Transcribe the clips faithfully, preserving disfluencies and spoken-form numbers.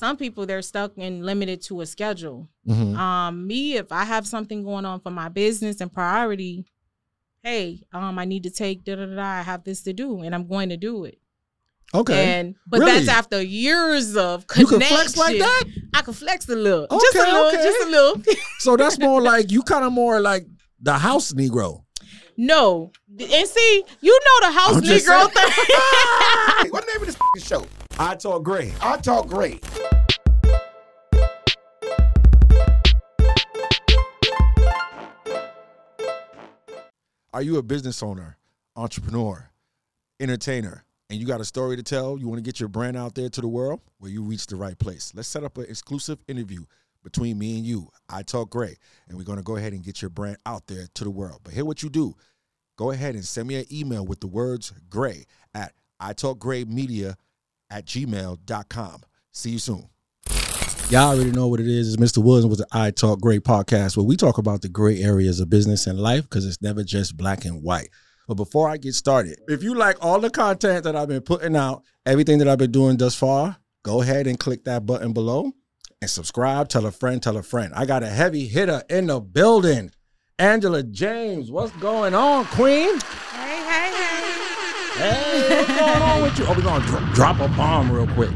some people, they're stuck and limited to a schedule. Mm-hmm. Um, me, if I have something going on for my business and priority, hey, um, I need to take da da da. I have this to do, and I'm going to do it. Okay. And but really? that's after years of connection. You can flex like that? I can flex a little. Okay, just a little, okay. just a little. So that's more like, you kind of more like the house Negro. No. And see, you know the house I'm just Negro saying. thing. What the name of this f***ing show? I Talk Gray. I Talk Great. Are you a business owner, entrepreneur, entertainer, and you got a story to tell? You want to get your brand out there to the world? Well, you reached the right place. Let's set up an exclusive interview between me and you, I Talk Gray, and we're going to go ahead and get your brand out there to the world. But here what you do. Go ahead and send me an email with the words Gray at italkgraymedia at gmail dot com. See you soon. Y'all already know what it is. It's Mister Williams with the I Talk Gray podcast, where we talk about the gray areas of business and life, because it's never just black and white. But before I get started, if you like all the content that I've been putting out, everything that I've been doing thus far, go ahead and click that button below and subscribe. Tell a friend, tell a friend. I got a heavy hitter in the building. Angela James, what's going on, Queen? Hey, hey, hey. Hey, what's going on with you? Oh, we're going to dro- drop a bomb real quick.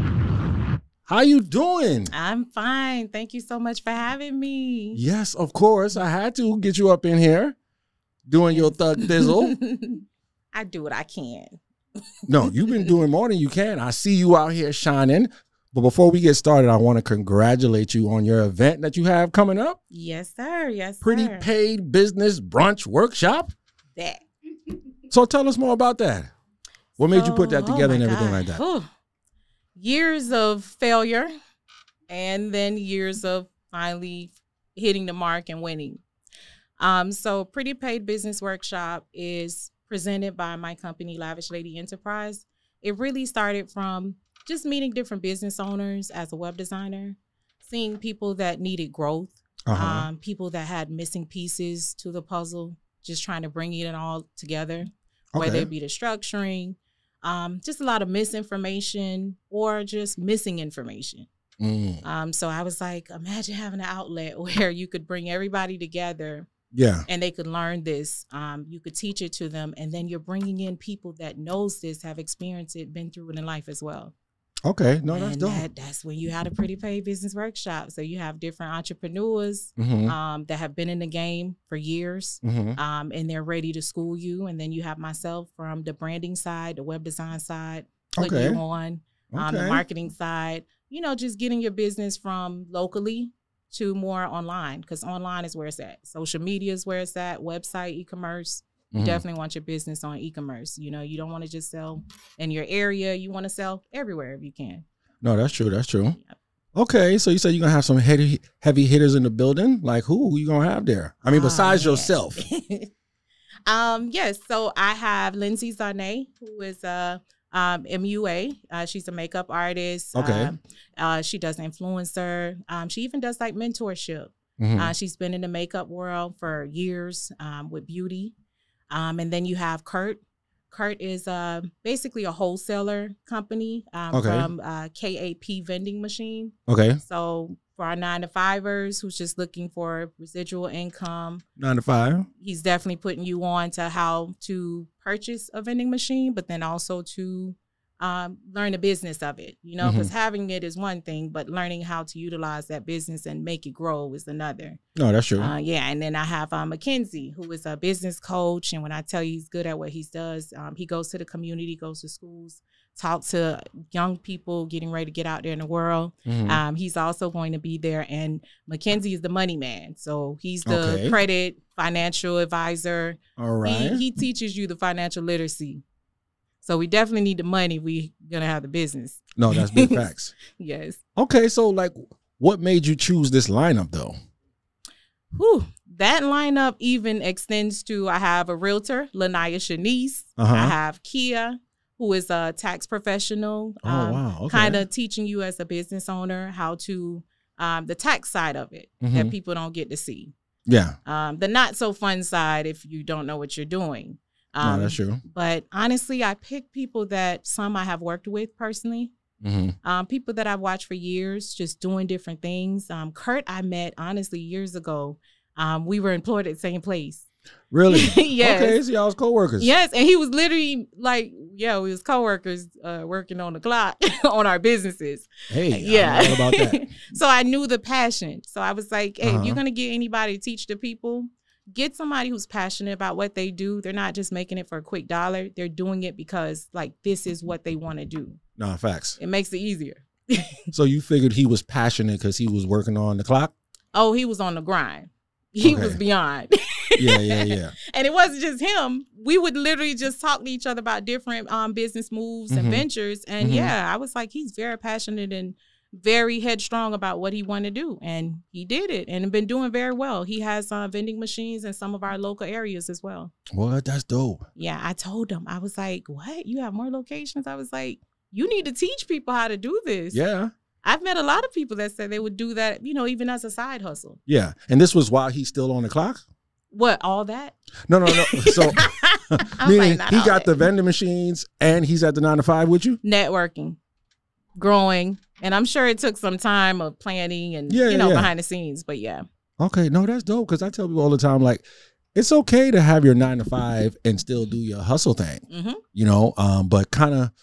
How you doing? I'm fine. Thank you so much for having me. Yes, of course. I had to get you up in here doing your thug thizzle. I do what I can. No, you've been doing more than you can. I see you out here shining. But before we get started, I want to congratulate you on your event that you have coming up. Yes, sir. Yes, Pretty sir. Paid Business Brunch Workshop. That. So tell us more about that. What made you put that So, together oh and my everything God. like that? Whew. Years of failure and then years of finally hitting the mark and winning. Um, so Pretty Paid Business Workshop is presented by my company, Lavish Lady Enterprise. It really started from just meeting different business owners as a web designer, seeing people that needed growth, Uh-huh. um, people that had missing pieces to the puzzle, just trying to bring it all together, whether Okay. it be the structuring, um, just a lot of misinformation or just missing information. Mm. Um, so I was like, imagine having an outlet where you could bring everybody together Yeah. and they could learn this. Um, you could teach it to them, and then you're bringing in people that knows this, have experienced it, been through it in life as well. Okay. No, that's and dope. that, that's when you had a Pretty Paid Business Workshop. So you have different entrepreneurs Mm-hmm. um, that have been in the game for years, Mm-hmm. um, and they're ready to school you. And then you have myself from the branding side, the web design side, putting Okay. you on, um, the Okay. marketing side, you know, just getting your business from locally to more online, because online is where it's at. Social media is where it's at, website, e-commerce. You Mhm. definitely want your business on e-commerce. You know, you don't want to just sell in your area. You want to sell everywhere if you can. No, that's true. That's true. Yep. Okay, so you said you're gonna have some heavy heavy hitters in the building. Like who? Who you gonna have there? I mean, Oh, besides man. yourself. um, yes. So I have Lindsay Zarnay, who is a um, M U A. Uh, she's a makeup artist. Okay. Um, uh, she does influencer. Um, she even does like mentorship. Mhm. Uh, she's been in the makeup world for years um, with beauty. Um, and then you have Kurt. Kurt is uh, basically a wholesaler company um, Okay. from uh, K A P Vending Machine. Okay, So for our nine to fivers who's just looking for residual income, nine to five. he's definitely putting you on to how to purchase a vending machine, but then also to um, learn the business of it, you know, because having it is one thing, but learning how to utilize that business and make it grow is another. No, that's true. Uh, yeah. And then I have uh, Mackenzie, who is a business coach. And when I tell you he's good at what he does, um, he goes to the community, goes to schools, talk to young people getting ready to get out there in the world. Mhm. Um, he's also going to be there. And Mackenzie is the money man. So he's the Okay. credit financial advisor. All right. He, he teaches you the financial literacy. So we definitely need the money. We're going to have the business. No, that's big facts. Yes. Okay, so like, what made you choose this lineup though? Whew. That lineup even extends to, I have a realtor, Lanaya Shanice. Uh-huh. I have Kia, who is a tax professional. Oh, wow. Okay. Kind of teaching you as a business owner how to, um, the tax side of it that Mhm. people don't get to see. Yeah. Um, the not so fun side if you don't know what you're doing. Um, no, that's true. But honestly, I pick people that some I have worked with personally, Mm-hmm. Um, people that I've watched for years, just doing different things. Um, Kurt, I met honestly years ago. Um, we were employed at the same place. Really? Yes. Okay, so y'all was co-workers. Yes, and he was literally like, yeah, we was coworkers uh, working on the clock on our businesses. Hey, yeah, I know all about that. So I knew the passion. So I was like, hey, Uh-huh. if you're gonna get anybody to teach the people, get somebody who's passionate about what they do. They're not just making it for a quick dollar. They're doing it because like this is what they want to do. Nah, facts. It makes it easier. So you figured he was passionate because he was working on the clock? Oh, he was on the grind. He Okay. was beyond. Yeah, yeah, yeah. And it wasn't just him. We would literally just talk to each other about different um, business moves Mhm. and ventures. And Mhm. yeah, I was like, he's very passionate and very headstrong about what he wanted to do. And he did it and been doing very well. He has uh, vending machines in some of our local areas as well. What? That's dope. Yeah, I told him, I was like, what? You have more locations? I was like, you need to teach people how to do this. Yeah. I've met a lot of people that said they would do that, you know, even as a side hustle. Yeah. And this was while he's still on the clock? What, all that? No, no, no. So I'm meaning like, not he all got that. the vending machines and he's at the nine to five with you? Networking, growing. And I'm sure it took some time of planning and, Yeah, you know, yeah. behind the scenes. But yeah. Okay. No, that's dope. Because I tell people all the time, like, it's okay to have your nine to five and still do your hustle thing, Mm-hmm. you know, um, but kind of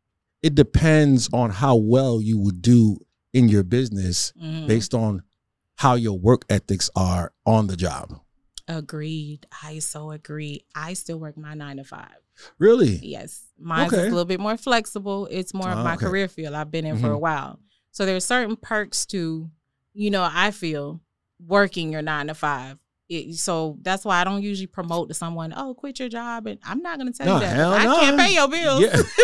it depends on how well you would do in your business Mm-hmm. based on how your work ethics are on the job. Agreed. I so agree. I still work my nine to five. Really? Yes. Mine's Okay. a little bit more flexible. It's more of Oh, my okay. career field I've been in for a Mhm. while. So there's certain perks to, you know, I feel working your nine to five. It, so that's why I don't usually promote to someone, oh, quit your job. And I'm not going to tell No, you that. hell I no. can't pay your bills.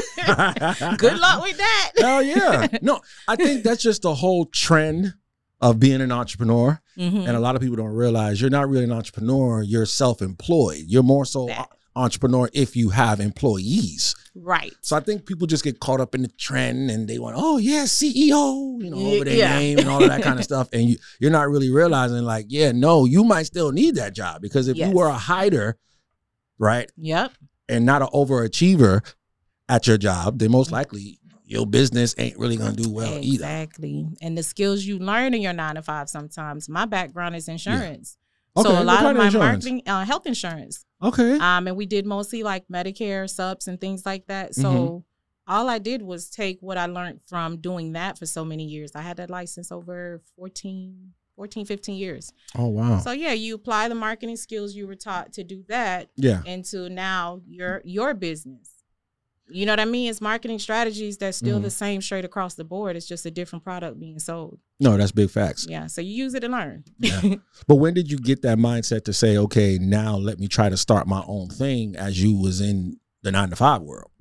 Yeah. Good luck with that. Hell yeah. No, I think that's just the whole trend of being an entrepreneur. Mhm. And a lot of people don't realize you're not really an entrepreneur. You're self-employed. You're more so That. entrepreneur if you have employees. Right. So I think people just get caught up in the trend and they want, oh yeah, C E O, you know, over their Yeah. name and all of that kind of stuff. And you, you're not really realizing like, yeah, no, you might still need that job because if Yes. you were a hider, right, Yep. and not an overachiever at your job, then most likely your business ain't really gonna do well either. Exactly. And the skills you learn in your nine to five sometimes. My background is insurance. Okay, So a what lot kind of of my insurance? marketing, uh, health insurance. Okay. Um, and we did mostly like Medicare subs and things like that. So Mm-hmm. all I did was take what I learned from doing that for so many years. I had that license over fourteen, fourteen, fifteen years. Oh wow. So yeah, you apply the marketing skills you were taught to do that Yeah. into now your your business. You know what I mean? It's marketing strategies that's still Mhm. the same straight across the board. It's just a different product being sold. No, that's big facts. Yeah. So you use it and learn. Yeah. But when did you get that mindset to say, okay, now let me try to start my own thing as you was in the nine to five world?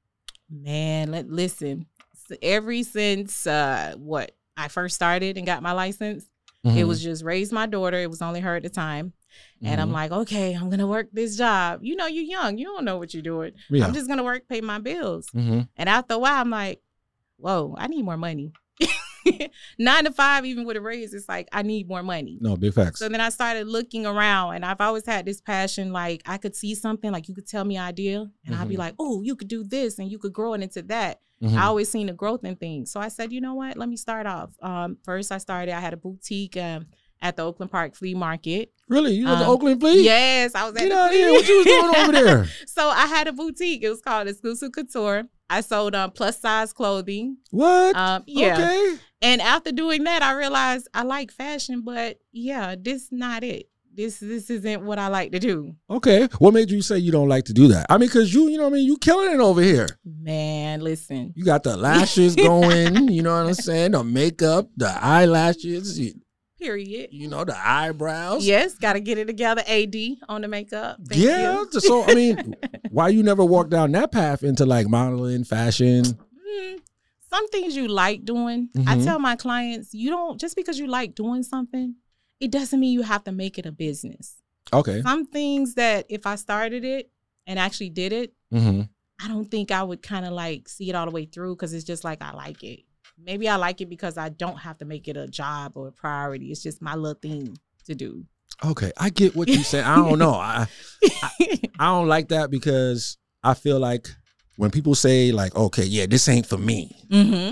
Man, let, listen. So every since uh, what I first started and got my license, Mm-hmm. it was just raise my daughter. It was only her at the time. And I'm Mhm. like, okay, I'm going to work this job. You know, you're young. You don't know what you're doing. Yeah. I'm just going to work, pay my bills. Mm-hmm. And after a while, I'm like, whoa, I need more money. Nine to five, even with a raise, it's like, I need more money. No, big facts. So then I started looking around, and I've always had this passion. Like, I could see something, like you could tell me an idea, and I'd be Mhm. like, oh, you could do this, and you could grow it into that. Mhm. I always seen the growth in things. So I said, you know what? Let me start off. Um, first, I started, I had a boutique um, at the Oakland Park Flea Market. Really? You was at Um, Oakland Flea? Yes, I was at Get the out flea. here. What you was doing over there? So I had a boutique. It was called Exclusive Couture. I sold um, plus size clothing. What? Um, yeah. Okay. And after doing that, I realized I like fashion, but yeah, this not it. This this isn't what I like to do. Okay. What made you say you don't like to do that? I mean, because you, you know what I mean? You killing it over here. Man, listen. You got the lashes going, you know what I'm saying? The makeup, the eyelashes, you, Period. you know, the eyebrows. Yes, got to get it together. A D on the makeup. Thank Yeah. you. So, I mean, why you never walk down that path into like modeling, fashion? Mm, some things you like doing. I Mhm. tell my clients, you don't, just because you like doing something, it doesn't mean you have to make it a business. Okay. Some things that if I started it and actually did it, Mm-hmm. I don't think I would kind of like see it all the way through because it's just like I like it. Maybe I like it because I don't have to make it a job or a priority. It's just my little thing to do. Okay. I get what you said. I don't know. I, I I don't like that because I feel like when people say like, okay, yeah, this ain't for me, Mm-hmm.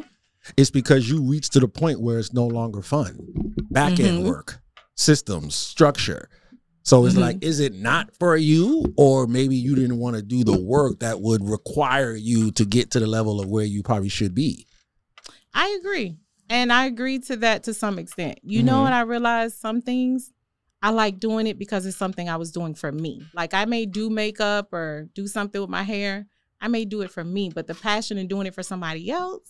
It's because you reach to the point where it's no longer fun. Back end Mhm. work, systems, structure. So it's Mhm. like, is it not for you? Or maybe you didn't want to do the work that would require you to get to the level of where you probably should be. I agree. And I agree to that to some extent. You know Mhm. what I realized? Some things I like doing it because it's something I was doing for me. Like I may do makeup or do something with my hair. I may do it for me, but the passion in doing it for somebody else,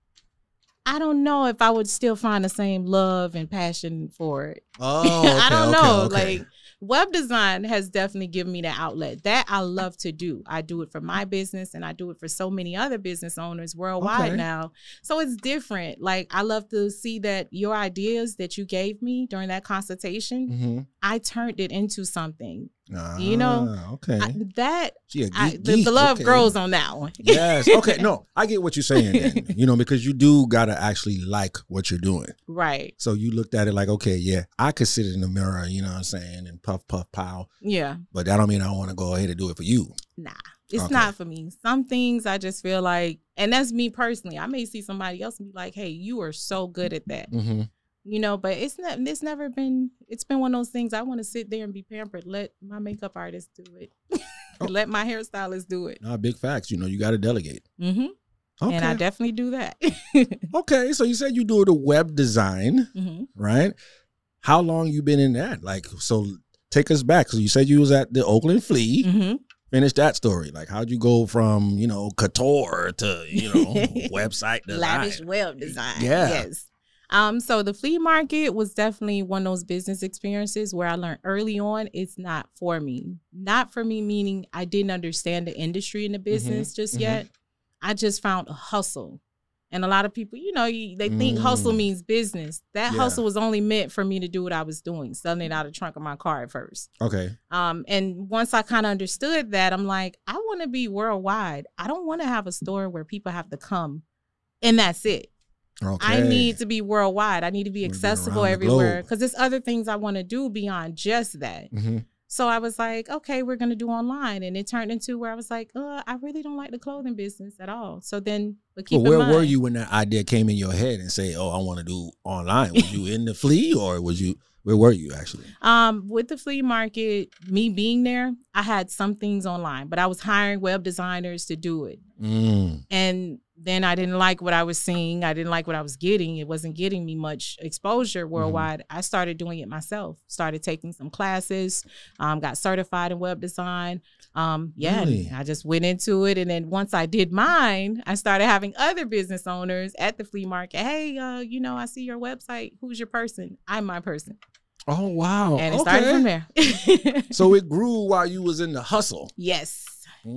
I don't know if I would still find the same love and passion for it. Oh, I don't okay, know. okay. Like web design has definitely given me that outlet. That I love to do. I do it for my business and I do it for so many other business owners worldwide Okay. now. So it's different. Like I love to see that your ideas that you gave me during that consultation, Mm-hmm. I turned it into something. Ah, You know, okay. I, that She a I, geek, the, geek, the love okay. grows on that one. Yes. Okay. No, I get what you're saying then, you know, because you do got to actually like what you're doing. Right. So you looked at it like, okay, yeah, I could sit in the mirror, you know what I'm saying, and puff, puff, pow. Yeah. But that don't mean I want to go ahead and do it for you. Nah, it's Okay. not for me. Some things I just feel like, and that's me personally. I may see somebody else and be like, hey, you are so good at that. Mm-hmm. You know, but it's not, it's never been, it's been one of those things. I want to sit there and be pampered. Let my makeup artist do it. Oh. Let my hairstylist do it. Not big facts. You know, you got to delegate. Mm-hmm. Okay. And I definitely do that. Okay. So you said you do the web design, Mm-hmm. right? How long you been in that? Like, so take us back. So you said you was at the Oakland Flea. Mm-hmm. Finish that story. Like, how'd you go from, you know, couture to, you know, website design? Lavish web design. Yeah. Yes. Um, so the flea market was definitely one of those business experiences where I learned early on it's not for me. Not for me meaning I didn't understand the industry and the business just mhm. yet. I just found a hustle. And a lot of people, you know, you, they think Mm. hustle means business. That Yeah. hustle was only meant for me to do what I was doing, selling it out of the trunk of my car at first. Okay. Um, and once I kind of understood that, I'm like, I want to be worldwide. I don't want to have a store where people have to come and that's it. Okay. I need to be worldwide. I need to be Wanna be accessible around the everywhere globe. because there's other things I want to do beyond just that. Mm-hmm. So I was like, okay, we're going to do online. And it turned into where I was like, uh, I really don't like the clothing business at all. So then, but keep But where in mind, were you when that idea came in your head and say, oh, I want to do online? Was you in the Flea or was you, where were you actually? Um, with the flea market, me being there, I had some things online, but I was hiring web designers to do it. Mm. And then I didn't like what I was seeing. I didn't like what I was getting. It wasn't getting me much exposure worldwide. Mm-hmm. I started doing it myself. Started taking some classes. Um, got certified in web design. Um, yeah, Really? I just went into it. And then once I did mine, I started having other business owners at the flea market. Hey, uh, you know, I see your website. Who's your person? I'm my person. Oh, wow. And it okay. started from there. So it grew while you was in the hustle. Yes.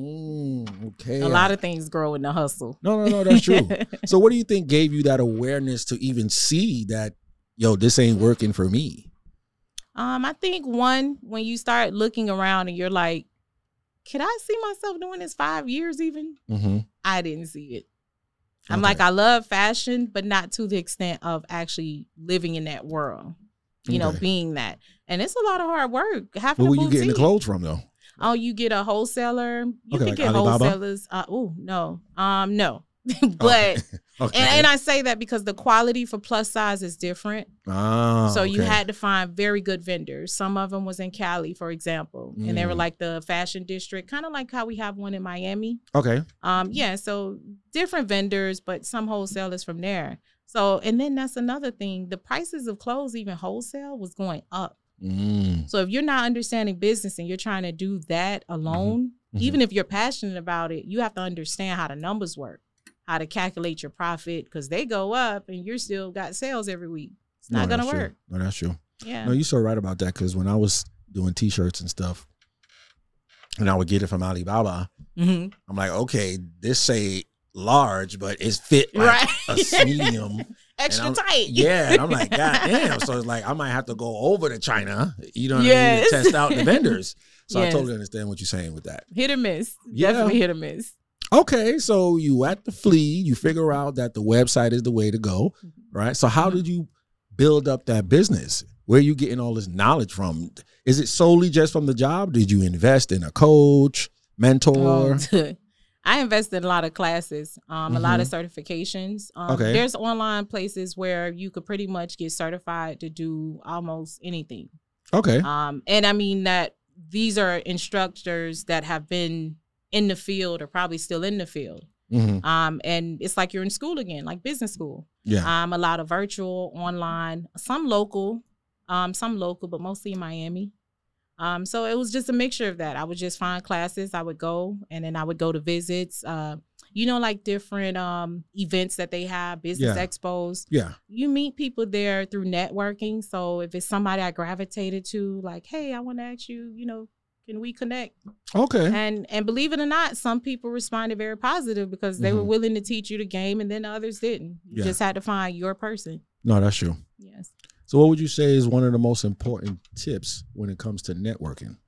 Mm, okay. A lot of things grow in the hustle. No, no, no, that's true. So what do you think gave you that awareness to even see that, yo, this ain't working for me? Um, I think one, when you start looking around and you're like, could I see myself doing this five years even? Mm-hmm. I didn't see it. I'm Okay. like, I love fashion, but not to the extent of actually living in that world, you know, Okay. being that. And it's a lot of hard work. Having Where a were you getting the boutique. clothes from though? Oh, you get a wholesaler. You Okay, can like get Alibaba? wholesalers. Uh, oh, no. Um, no. but, Okay. Okay. and, and I say that because the quality for plus size is different. Ah, So you okay. had to find very good vendors. Some of them was in Cali, for example, and they were Mm. like the fashion district, kind of like how we have one in Miami. Okay. Um, yeah, so different vendors, but some wholesalers from there. So, and then that's another thing. The prices of clothes, even wholesale, was going up. Mm. So if you're not understanding business and you're trying to do that alone, Mhm. even if you're passionate about it, you have to understand how the numbers work, how to calculate your profit, because they go up and you're still got sales every week. It's not No, gonna that's true. work. No, that's true. Yeah. No, you're so right about that because when I was doing T-shirts and stuff, and I would get it from Alibaba, Mm-hmm. I'm like, okay, this say large, but it's fit like Right. a medium. Extra I'm- tight. Yeah, and I'm like, God damn. So it's like I might have to go over to China, you know what I mean, Yes. to test out the vendors. So I Yes. totally understand what you're saying with that. Hit or miss. Yeah. Definitely hit or miss. Okay, so you at the Flea, you figure out that the website is the way to go, right? So how did you build up that business? Where are you getting all this knowledge from? Is it solely just from the job? Did you invest in a coach, mentor? Oh, I invested in a lot of classes, um, mm-hmm. a lot of certifications. Um, okay. There's online places where you could pretty much get certified to do almost anything. Okay. Um, and I mean that these are instructors that have been in the field or probably still in the field. Mm-hmm. Um, and it's like you're in school again, like business school. Yeah. Um, a lot of virtual, online, some local, um, some local, but mostly in Miami. Um, so it was just a mixture of that. I would just find classes, I would go, and then I would go to visits, uh, you know, like different um, events that they have, business yeah. expos. Yeah. You meet people there through networking. So if it's somebody I gravitated to, like, hey, I want to ask you, you know, can we connect? Okay. And and believe it or not, some people responded very positive because they mm-hmm. were willing to teach you the game, and then others didn't. You yeah. just had to find your person. No, that's true. Yes. So what would you say is one of the most important tips when it comes to networking?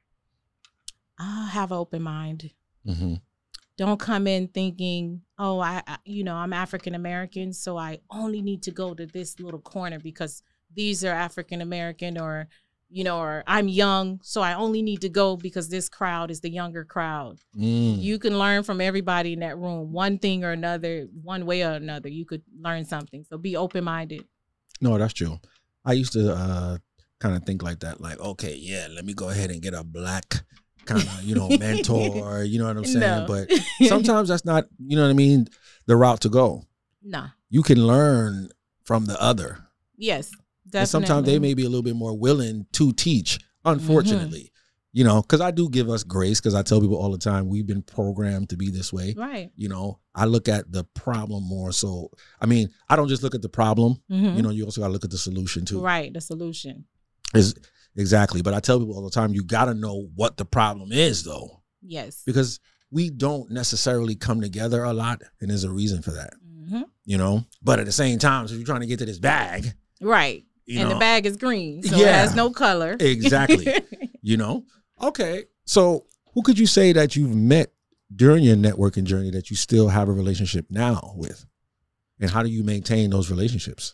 Uh, have an open mind. Mm-hmm. Don't come in thinking, oh, I, I you know, I'm African American, so I only need to go to this little corner because these are African American, or you know, or I'm young, so I only need to go because this crowd is the younger crowd. Mm. You can learn from everybody in that room, one thing or another, one way or another. You could learn something. So be open-minded. No, that's true. I used to uh, kind of think like that, like, okay, yeah, let me go ahead and get a black kind of, you know, mentor, you know what I'm saying? No. But sometimes that's not, you know what I mean, the route to go. Nah. You can learn from the other. Yes. Definitely. And sometimes they may be a little bit more willing to teach, unfortunately, mm-hmm. you know, because I do give us grace, because I tell people all the time, we've been programmed to be this way. Right. You know, I look at the problem more so. I mean, I don't just look at the problem, mm-hmm. you know, you also got to look at the solution too. Right. The solution. Is exactly. But I tell people all the time, you got to know what the problem is, though. Yes. Because we don't necessarily come together a lot, and there's a reason for that, mm-hmm. you know, but at the same time, so if you're trying to get to this bag. Right. You and know, the bag is green, so yeah, it has no color. Exactly. You know? Okay. So who could you say that you've met during your networking journey that you still have a relationship now with? And how do you maintain those relationships?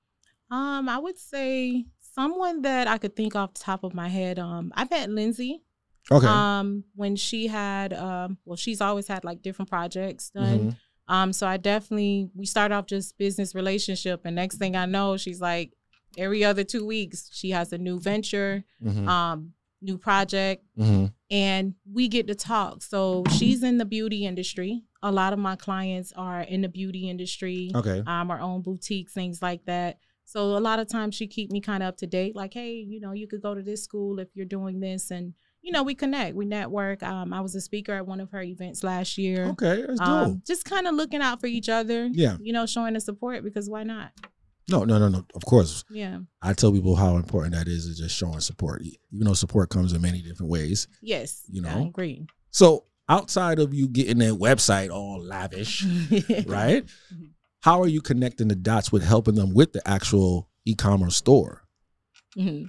Um, I would say someone that I could think off the top of my head. Um, I met Lindsay. Okay. Um, when she had, um, well, she's always had like different projects done. Mm-hmm. Um, so I definitely, we started off just business relationship, and next thing I know, she's like, every other two weeks, she has a new venture, mm-hmm. um, new project, mm-hmm. and we get to talk. So she's in the beauty industry. A lot of my clients are in the beauty industry. Okay. Um, our own boutiques, things like that. So a lot of times she keep me kind of up to date. Like, hey, you know, you could go to this school if you're doing this, and you know, we connect, we network. Um, I was a speaker at one of her events last year. Okay, that's dope. Um, just kind of looking out for each other. Yeah. You know, showing the support, because why not? No, no, no, no. Of course. Yeah. I tell people how important that is, is just showing support. Even though support comes in many different ways. Yes. You know? I agree. So outside of you getting that website all lavish, right? How are you connecting the dots with helping them with the actual e-commerce store? Mm-hmm.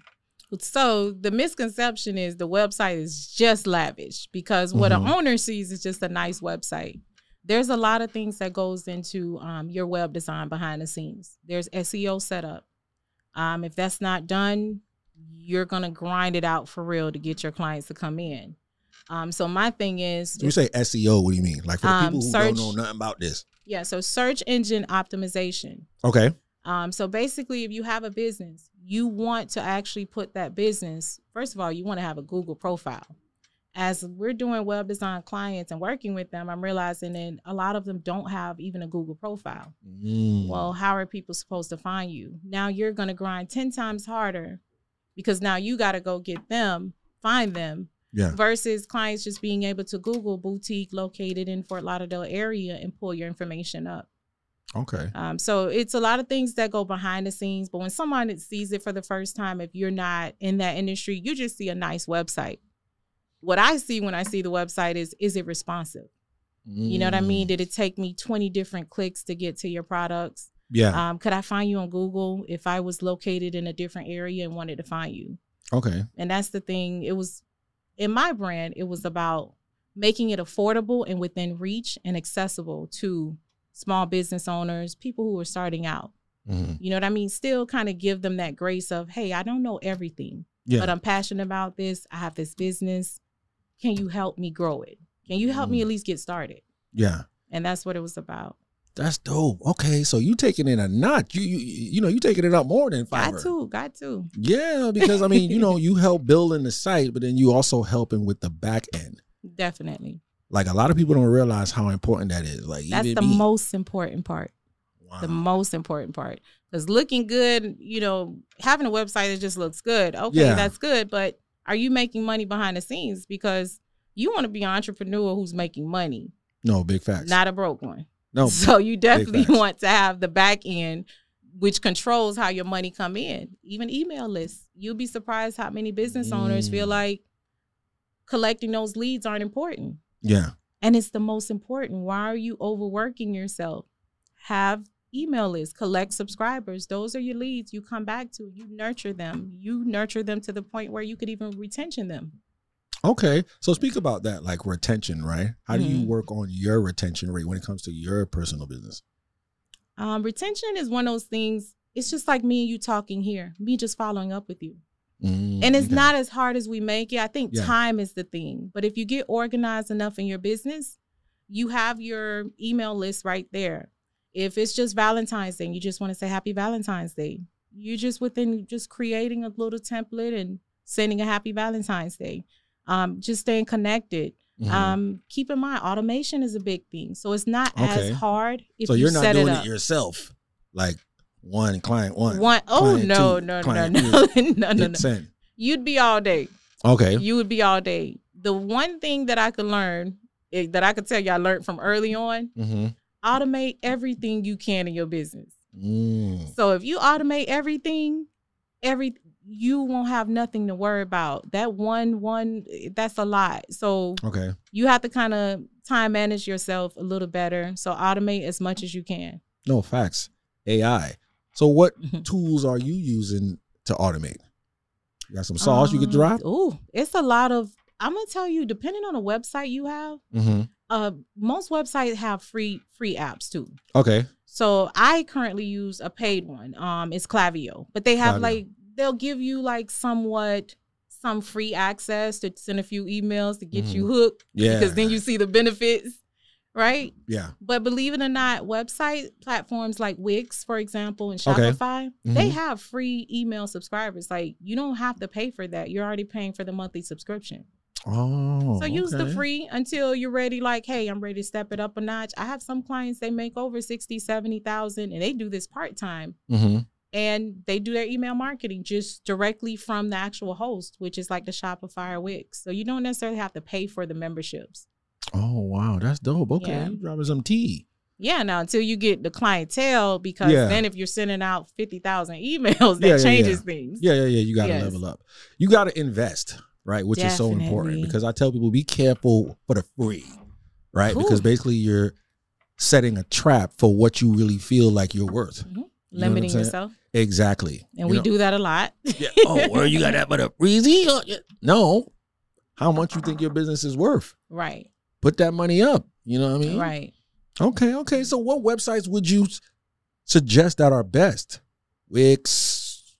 So the misconception is the website is just lavish, because what mm-hmm. an owner sees is just a nice website. There's a lot of things that goes into um, your web design behind the scenes. There's S E O setup. Um, if that's not done, you're going to grind it out for real to get your clients to come in. Um, so my thing is... When you say S E O, what do you mean? Like for the um, people who search, don't know nothing about this. Yeah, so search engine optimization. Okay. Um, so basically, if you have a business, you want to actually put that business... First of all, you want to have a Google profile. As we're doing web design clients and working with them, I'm realizing that a lot of them don't have even a Google profile. Mm. Well, how are people supposed to find you? Now you're going to grind ten times harder, because now you got to go get them, find them, yeah. versus clients just being able to Google boutique located in Fort Lauderdale area and pull your information up. Okay. Um, so it's a lot of things that go behind the scenes. But when someone sees it for the first time, if you're not in that industry, you just see a nice website. What I see when I see the website is, is it responsive? Mm. You know what I mean? Did it take me twenty different clicks to get to your products? Yeah. Um, could I find you on Google if I was located in a different area and wanted to find you? Okay. And that's the thing. It was, in my brand, it was about making it affordable and within reach and accessible to small business owners, people who are starting out. Mm-hmm. You know what I mean? Still kind of give them that grace of, hey, I don't know everything, yeah. but I'm passionate about this. I have this business. Can you help me grow it? Can you help Mm. me at least get started? Yeah. And that's what it was about. That's dope. Okay, so you taking it a notch. You you you know you taking it up more than Fiverr. Got to, got to. Yeah, because I mean, you know, you help building the site, but then you also helping with the back end. Definitely. Like a lot of people don't realize how important that is. Like That's even the me. most important part. Wow. The most important part. Because looking good, you know, having a website that just looks good. Okay, Yeah. that's good. But are you making money behind the scenes? Because you want to be an entrepreneur who's making money, No, big facts. not a broke one. No. So you definitely facts. want to have the back end, which controls how your money come in. Even email lists. You'll be surprised how many business owners feel Mm. like collecting those leads aren't important. Yeah. And it's the most important. Why are you overworking yourself? Have email lists, collect subscribers. Those are your leads you come back to. You nurture them. You nurture them to the point where you could even retention them. Okay. So speak about that, like retention, right? How do you Mhm. work on your retention rate when it comes to your personal business? Um, retention is one of those things. It's just like me and you talking here, me just following up with you. Mm, And it's okay. not as hard as we make it. I think Yeah. time is the thing. But if you get organized enough in your business, you have your email list right there. If it's just Valentine's Day, you just want to say Happy Valentine's Day. You're just within just creating a little template and sending a Happy Valentine's Day. Um, just staying connected. Mhm. Um, keep in mind, automation is a big thing. So it's not Okay. as hard if So you you're not set doing it it, up. yourself, like one client one. One, oh, client no, two, no, no, client no, no, three. no, no, Hit no. send. You'd be all day. Okay. You would be all day. The one thing that I could learn, eh, that I could tell you I learned from early on, Mm-hmm. automate everything you can in your business. Mm. So if you automate everything, every you won't have nothing to worry about. That one, one, eh, that's a lot. So Okay. you have to kind of time manage yourself a little better. So automate as much as you can. No, facts. A I. So what Mhm. tools are you using to automate? You got some sauce you could drop? Oh, it's a lot of, I'm going to tell you, depending on the website you have, Mm-hmm. uh, most websites have free free apps too. Okay. So I currently use a paid one. Um, it's Klaviyo, but they have Klaviyo. like, they'll give you like somewhat some free access to send a few emails to get you hooked. Yeah. Because then you see the benefits, right? Yeah. But believe it or not, website platforms like Wix, for example, and Okay. Shopify, they Mhm. have free email subscribers. Like you don't have to pay for that. You're already paying for the monthly subscription. Oh. So use the okay. free until you're ready. Like, hey, I'm ready to step it up a notch. I have some clients, they make over sixty, seventy thousand and they do this part-time. Mm-hmm. And they do their email marketing just directly from the actual host, which is like the Shopify or Wix. So you don't necessarily have to pay for the memberships. Oh, wow. That's dope. Okay. Yeah. You dropping some tea. Yeah, now until you get the clientele, because Yeah. then if you're sending out fifty thousand emails, that Yeah, yeah, changes yeah. things. Yeah, yeah, yeah. You got to Yes. level up. You got to invest, right? Which is so important Definitely. because I tell people be careful for the free, right? Ooh. Because basically you're setting a trap for what you really feel like you're worth. Mhm. You know what I'm Limiting saying? yourself. Exactly. And You we know? do that a lot. Yeah. Oh, well, you got that for the breezy? Uh, yeah. No. How much you think your business is worth? Right, Put that money up. You know what I mean? right. Okay, okay. So what websites would you s- suggest that are best? Wix,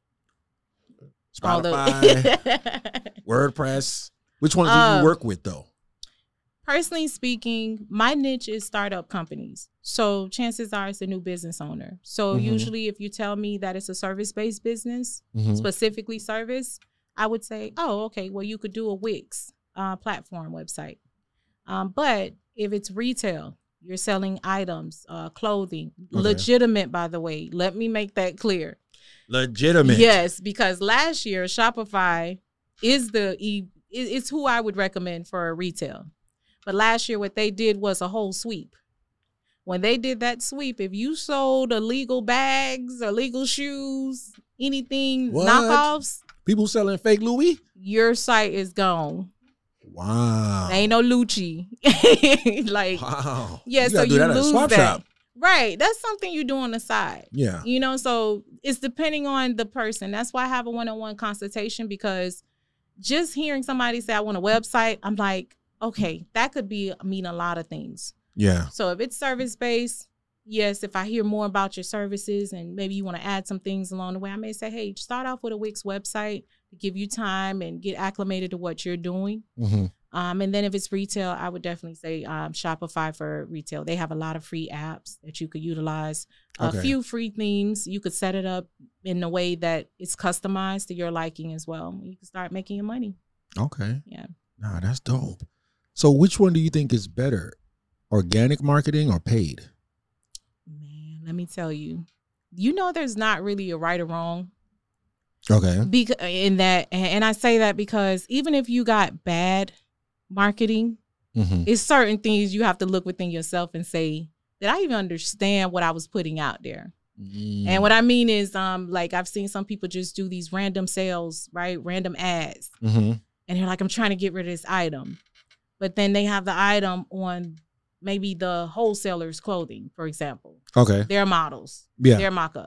All the- Spotify, WordPress. Which ones do Um, you work with though? Personally speaking, my niche is startup companies. So chances are it's a new business owner. So Mhm. usually if you tell me that it's a service-based business, Mhm. specifically service, I would say, oh, okay, well, you could do a Wix uh, platform website. Um, but if it's retail, you're selling items, uh, clothing, Okay. legitimate, by the way, let me make that clear. Legitimate. Yes, because last year Shopify is the e it- it's who I would recommend for retail. But last year what they did was a whole sweep. When they did that sweep, if you sold illegal bags, illegal shoes, anything What? knockoffs, People selling fake Louis? your site is gone. Wow. Ain't no Lucci. Like, Wow. yeah, you so gotta do you that at a lose swap that. shop. Right. That's something you do on the side. Yeah. You know, so it's depending on the person. That's why I have a one-on-one consultation, because just hearing somebody say, I want a website, I'm like, okay, that could be mean a lot of things. Yeah. So if it's service-based, yes, if I hear more about your services and maybe you want to add some things along the way, I may say, hey, start off with a Wix website to give you time and get acclimated to what you're doing. Mm-hmm. Um, and then if it's retail, I would definitely say um, Shopify for retail. They have a lot of free apps that you could utilize. A Okay. few free themes. You could set it up in a way that it's customized to your liking as well. You can start making your money. Okay. Yeah. Nah, that's dope. So which one do you think is better? Organic marketing or paid? Man, let me tell you. You know there's not really a right or wrong. Okay. Because in that, and I say that because even if you got bad marketing, Mm-hmm. it's certain things you have to look within yourself and say, did I even understand what I was putting out there? Mm. And what I mean is, um, like I've seen some people just do these random sales, right? Random ads. Mm-hmm. And they're like, I'm trying to get rid of this item. But then they have the item on maybe the wholesaler's clothing, for example. Okay. Their models, Yeah. their mock-up.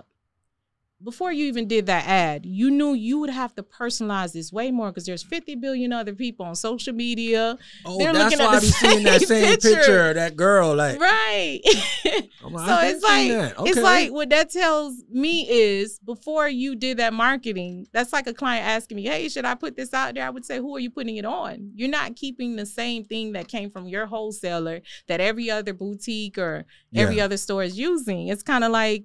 Before you even did that ad, you knew you would have to personalize this way more because there's fifty billion other people on social media. Oh, They're that's looking at why I the be seeing that same same picture. picture. of that girl. Like, Right. I'm like, So I it's done like, seen that. Okay. it's like what that tells me is before you did that marketing, that's like a client asking me, hey, should I put this out there? I would say, who are you putting it on? You're not keeping the same thing that came from your wholesaler that every other boutique or every Yeah. other store is using. It's kind of like,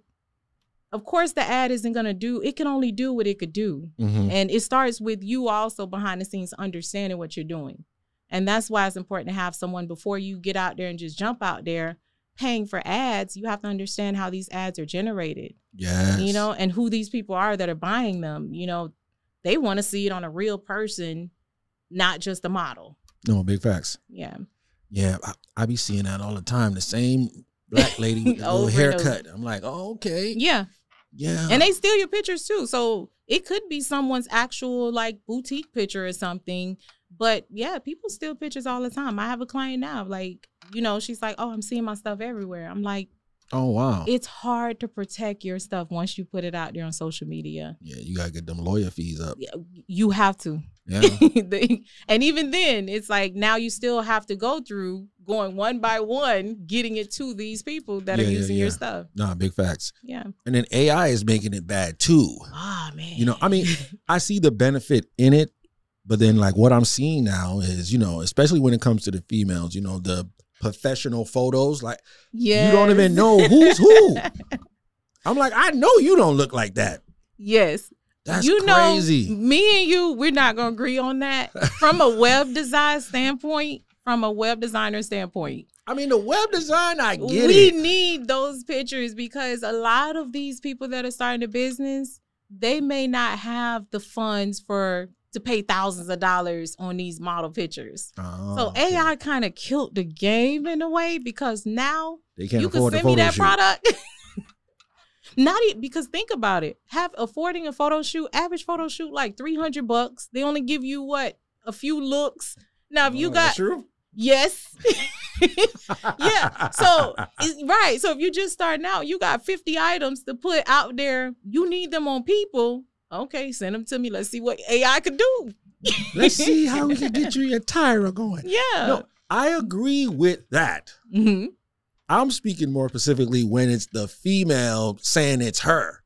of course, the ad isn't going to do, it can only do what it could do. Mhm. And it starts with you also behind the scenes understanding what you're doing. And that's why it's important to have someone before you get out there and just jump out there paying for ads. You have to understand how these ads are generated, Yes. you know, and who these people are that are buying them. You know, they want to see it on a real person, not just a model. No, big facts. Yeah. Yeah, I, I be seeing that all the time. The same black lady with the little Over and over. haircut. I'm like, oh, okay. Yeah. Yeah. And they steal your pictures too. So it could be someone's actual like boutique picture or something. But yeah, people steal pictures all the time. I have a client now, like, you know, she's like, oh, I'm seeing my stuff everywhere. I'm like, oh, wow. it's hard to protect your stuff once you put it out there on social media. Yeah, you got to get them lawyer fees up. Yeah, you have to. Yeah. The- and even then, it's like now you still have to go through going one by one, getting it to these people that Yeah, are yeah, using yeah. your stuff. Nah, big facts. Yeah. And then A I is making it bad too. Oh, man. You know, I mean, I see the benefit in it, but then like what I'm seeing now is, you know, especially when it comes to the females, you know, the professional photos, like yes. you don't even know who's who. I'm like, I know you don't look like that. Yes. That's you crazy. know, me and you, we're not going to agree on that. From a web design standpoint, from a web designer standpoint, I mean, the web design, I get we it. need those pictures because a lot of these people that are starting a business, they may not have the funds for to pay thousands of dollars on these model pictures. Oh, So okay. A I kind of killed the game in a way because now They can't you can afford the send me photo that shoot. product. Not e- because think about it. Have affording a photo shoot, average photo shoot like three hundred bucks. They only give you what? A few looks. Now if you Oh, got that's true. yes. Yeah. So it's, right. So if you're just starting out, you got fifty items to put out there. You need them on people. Okay, send them to me. Let's see what A I could do. Let's see how we can get you your Tyra going. Yeah. No, I agree with that. hmm I'm speaking more specifically when it's the female saying it's her.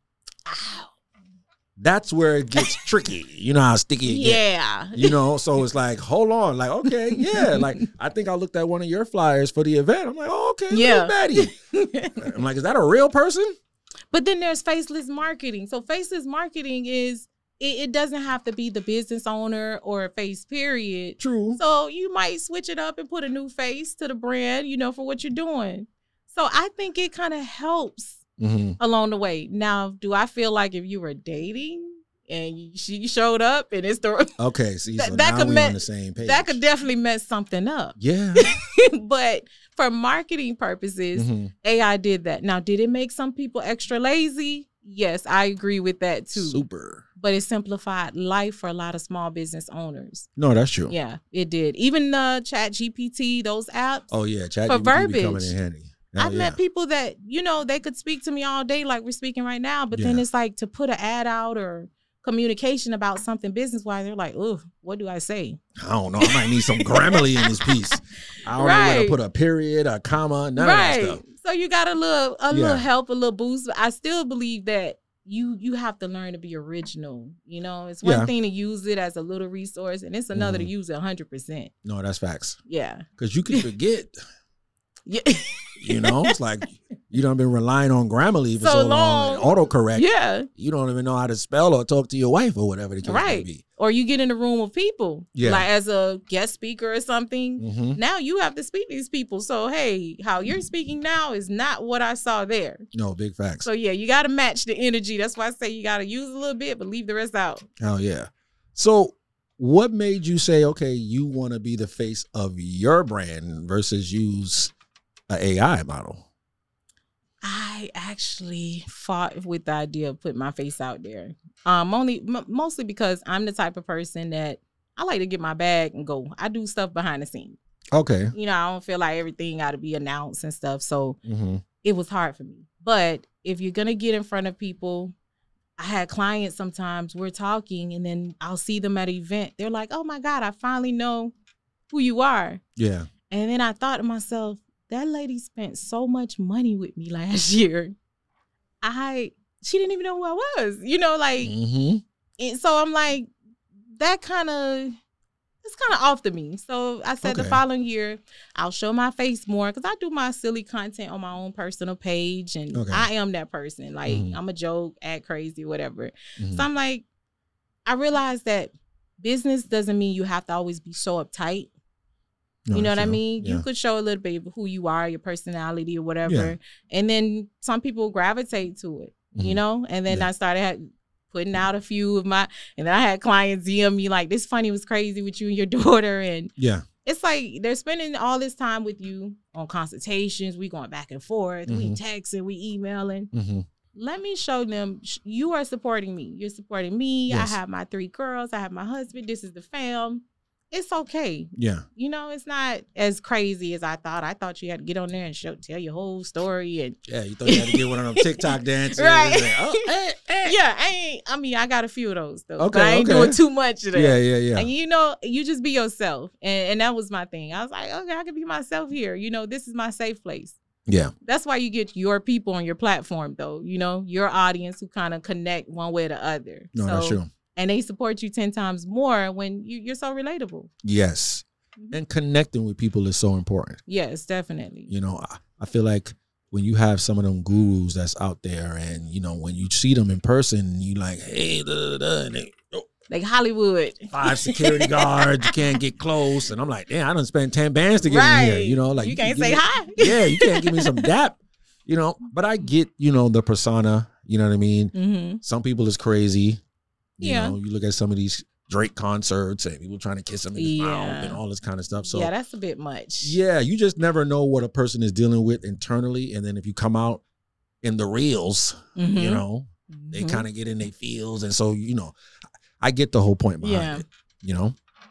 That's where it gets tricky. You know how sticky it gets. Yeah. You know, so it's like, hold on, like, okay, yeah. Like, I think I looked at one of your flyers for the event. I'm like, oh, okay, Yeah. yeah. Betty. I'm like, is that a real person? But then there's faceless marketing. So faceless marketing is it, it doesn't have to be the business owner or a face period. True. So you might switch it up and put a new face to the brand, you know, for what you're doing. So I think it kind of helps Mm-hmm. along the way. Now, do I feel like if you were dating and you, she showed up and it's the Okay, see, That- so that now could we're me- on the same page. that could definitely mess something up. yeah. But for marketing purposes, Mhm. A I did that. Now, did it make some people extra lazy? Yes, I agree with that too. Super. But it simplified life for a lot of small business owners. No, that's true. Yeah, it did. Even the Chat G P T, those apps. Oh, yeah. Chat For G P T be coming verbiage. in handy. I've Hell yeah. met people that, you know, they could speak to me all day like we're speaking right now, but then Yeah. it's like to put an ad out or communication about something business-wise, they're like, ugh, what do I say? I don't know. I might need some Grammarly in this piece. I don't know where Right. to put a period, a comma, none right. of that stuff. So you got a little a Yeah. little help, a little boost. But I still believe that you you have to learn to be original. You know, it's one Yeah. thing to use it as a little resource, and it's another Mhm. to use it one hundred percent. No, that's facts. Yeah. Because you can forget. Yeah. You know, it's like you done been relying on Grammarly for So so, long, and autocorrect. Yeah. You don't even know how to spell or talk to your wife or whatever the case may Right. be. Or you get in a room of people, Yeah. like as a guest speaker or something. Mm-hmm. Now you have to speak to these people. So, hey, how you're speaking now is not what I saw there. No, big facts. So, yeah, you got to match the energy. That's why I say you got to use a little bit, but leave the rest out. Hell yeah. So what made you say, okay, you want to be the face of your brand versus use an A I model? I actually fought with the idea of putting my face out there. Um, only m- mostly because I'm the type of person that I like to get my bag and go. I do stuff behind the scenes. Okay. You know, I don't feel like everything got to be announced and stuff. So Mm-hmm. it was hard for me. But if you're gonna get in front of people, I had clients sometimes we're talking and then I'll see them at an event. They're like, oh my God, I finally know who you are. Yeah. And then I thought to myself, that lady spent so much money with me last year. I she didn't even know who I was. You know, like Mm-hmm. and so I'm like, that kind of it's kind of off to me. So I said Okay. the following year, I'll show my face more because I do my silly content on my own personal page, and Okay. I am that person. Like Mhm. I'm a joke, act crazy, whatever. Mhm. So I'm like, I realized that business doesn't mean you have to always be so uptight. No, You know what I sure. mean? Yeah. You could show a little bit of who you are, your personality or whatever. Yeah. And then some people gravitate to it, you Mhm. know? And then Yeah. I started had, putting out a few of my, and then I had clients D M me like, this funny was crazy with you and your daughter. And Yeah. it's like they're spending all this time with you on consultations. We going back and forth. We Mhm. texting, we emailing. Mm-hmm. Let me show them sh- you are supporting me. You're supporting me. Yes. I have my three girls. I have my husband. This is the fam. It's okay. Yeah. You know, it's not as crazy as I thought. I thought you had to get on there and show, tell your whole story. And Yeah. You thought you had to get one of them TikTok dances. Right. And like, oh, eh, eh. yeah, I ain't, I mean, I got a few of those though. Okay, But I ain't okay. doing too much of that. Yeah. Yeah. Yeah. And you know, you just be yourself. And, and that was my thing. I was like, okay, I can be myself here. You know, this is my safe place. Yeah. That's why you get your people on your platform though. You know, your audience who kind of connect one way or the other. No, so, that's true. And they support you ten times more when you, you're so relatable. Yes. And connecting with people is so important. Yes, definitely. You know, I, I feel like when you have some of them gurus that's out there and, you know, when you see them in person, you like, hey, da, da, da, and they, oh, Like Hollywood. five security guards, you can't get close. And I'm like, damn, I done spent ten bands to get Right. in here. You know, like you can can't give say me- hi. Yeah, you can't give me some dap. You know, but I get, you know, the persona, you know what I mean? Mm-hmm. Some people is crazy. You Yeah. know, you look at some of these Drake concerts and people trying to kiss him in his mouth Yeah. and all this kind of stuff. So yeah, that's a bit much. yeah, you just never know what a person is dealing with internally. And then if you come out in the reels, Mhm. you know, they Mhm. kind of get in their feels. And so, you know, I get the whole point behind Yeah. it, you know?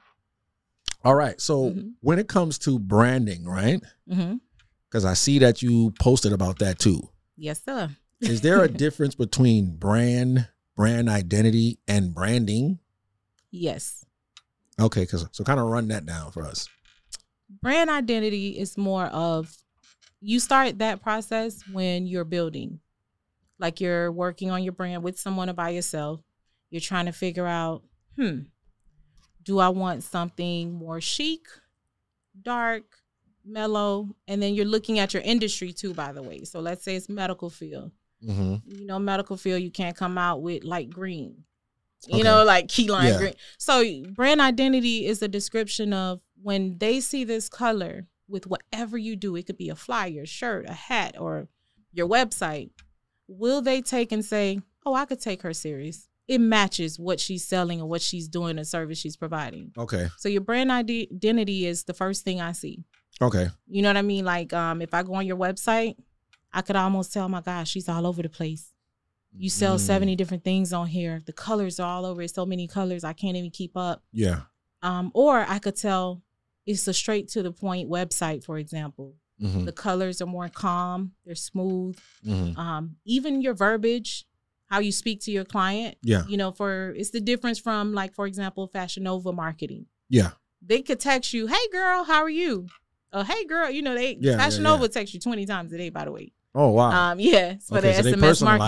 All right. So Mhm. when it comes to branding, right? Mhm. Because I see that you posted about that too. Yes, sir. Is there a difference between brand, brand identity, and branding? Yes. Okay, because so kind of run that down for us. Brand identity is more of you start that process when you're building. Like you're working on your brand with someone or by yourself. You're trying to figure out, hmm, do I want something more chic, dark, mellow? And then you're looking at your industry too, by the way. So let's say it's medical field. Mm-hmm. You know, medical field, you can't come out with light green. You Okay. know, like key lime Yeah. green. So brand identity is a description of when they see this color with whatever you do. It could be a flyer, shirt, a hat, or your website. Will they take and say, oh, I could take her serious? It matches what she's selling or what she's doing, the service she's providing. Okay. So your brand ide- identity is the first thing I see. Okay. You know what I mean? Like um, if I go on your website, I could almost tell, my gosh, she's all over the place. You sell Mm. seventy different things on here. The colors are all over. It's so many colors, I can't even keep up. Yeah. Um, or I could tell it's a straight to the point website, for example. Mm-hmm. The colors are more calm. They're smooth. Mm-hmm. Um, even your verbiage, how you speak to your client. Yeah. You know, for it's the difference from, like, for example, Fashion Nova marketing. Yeah. They could text you, hey, girl, how are you? Oh, hey, girl. You know, they Yeah, Fashion yeah, Nova yeah. text you twenty times a day, by the way. Oh, wow. Um, yeah, it's for Okay, the so they S M S personalize marketing. it.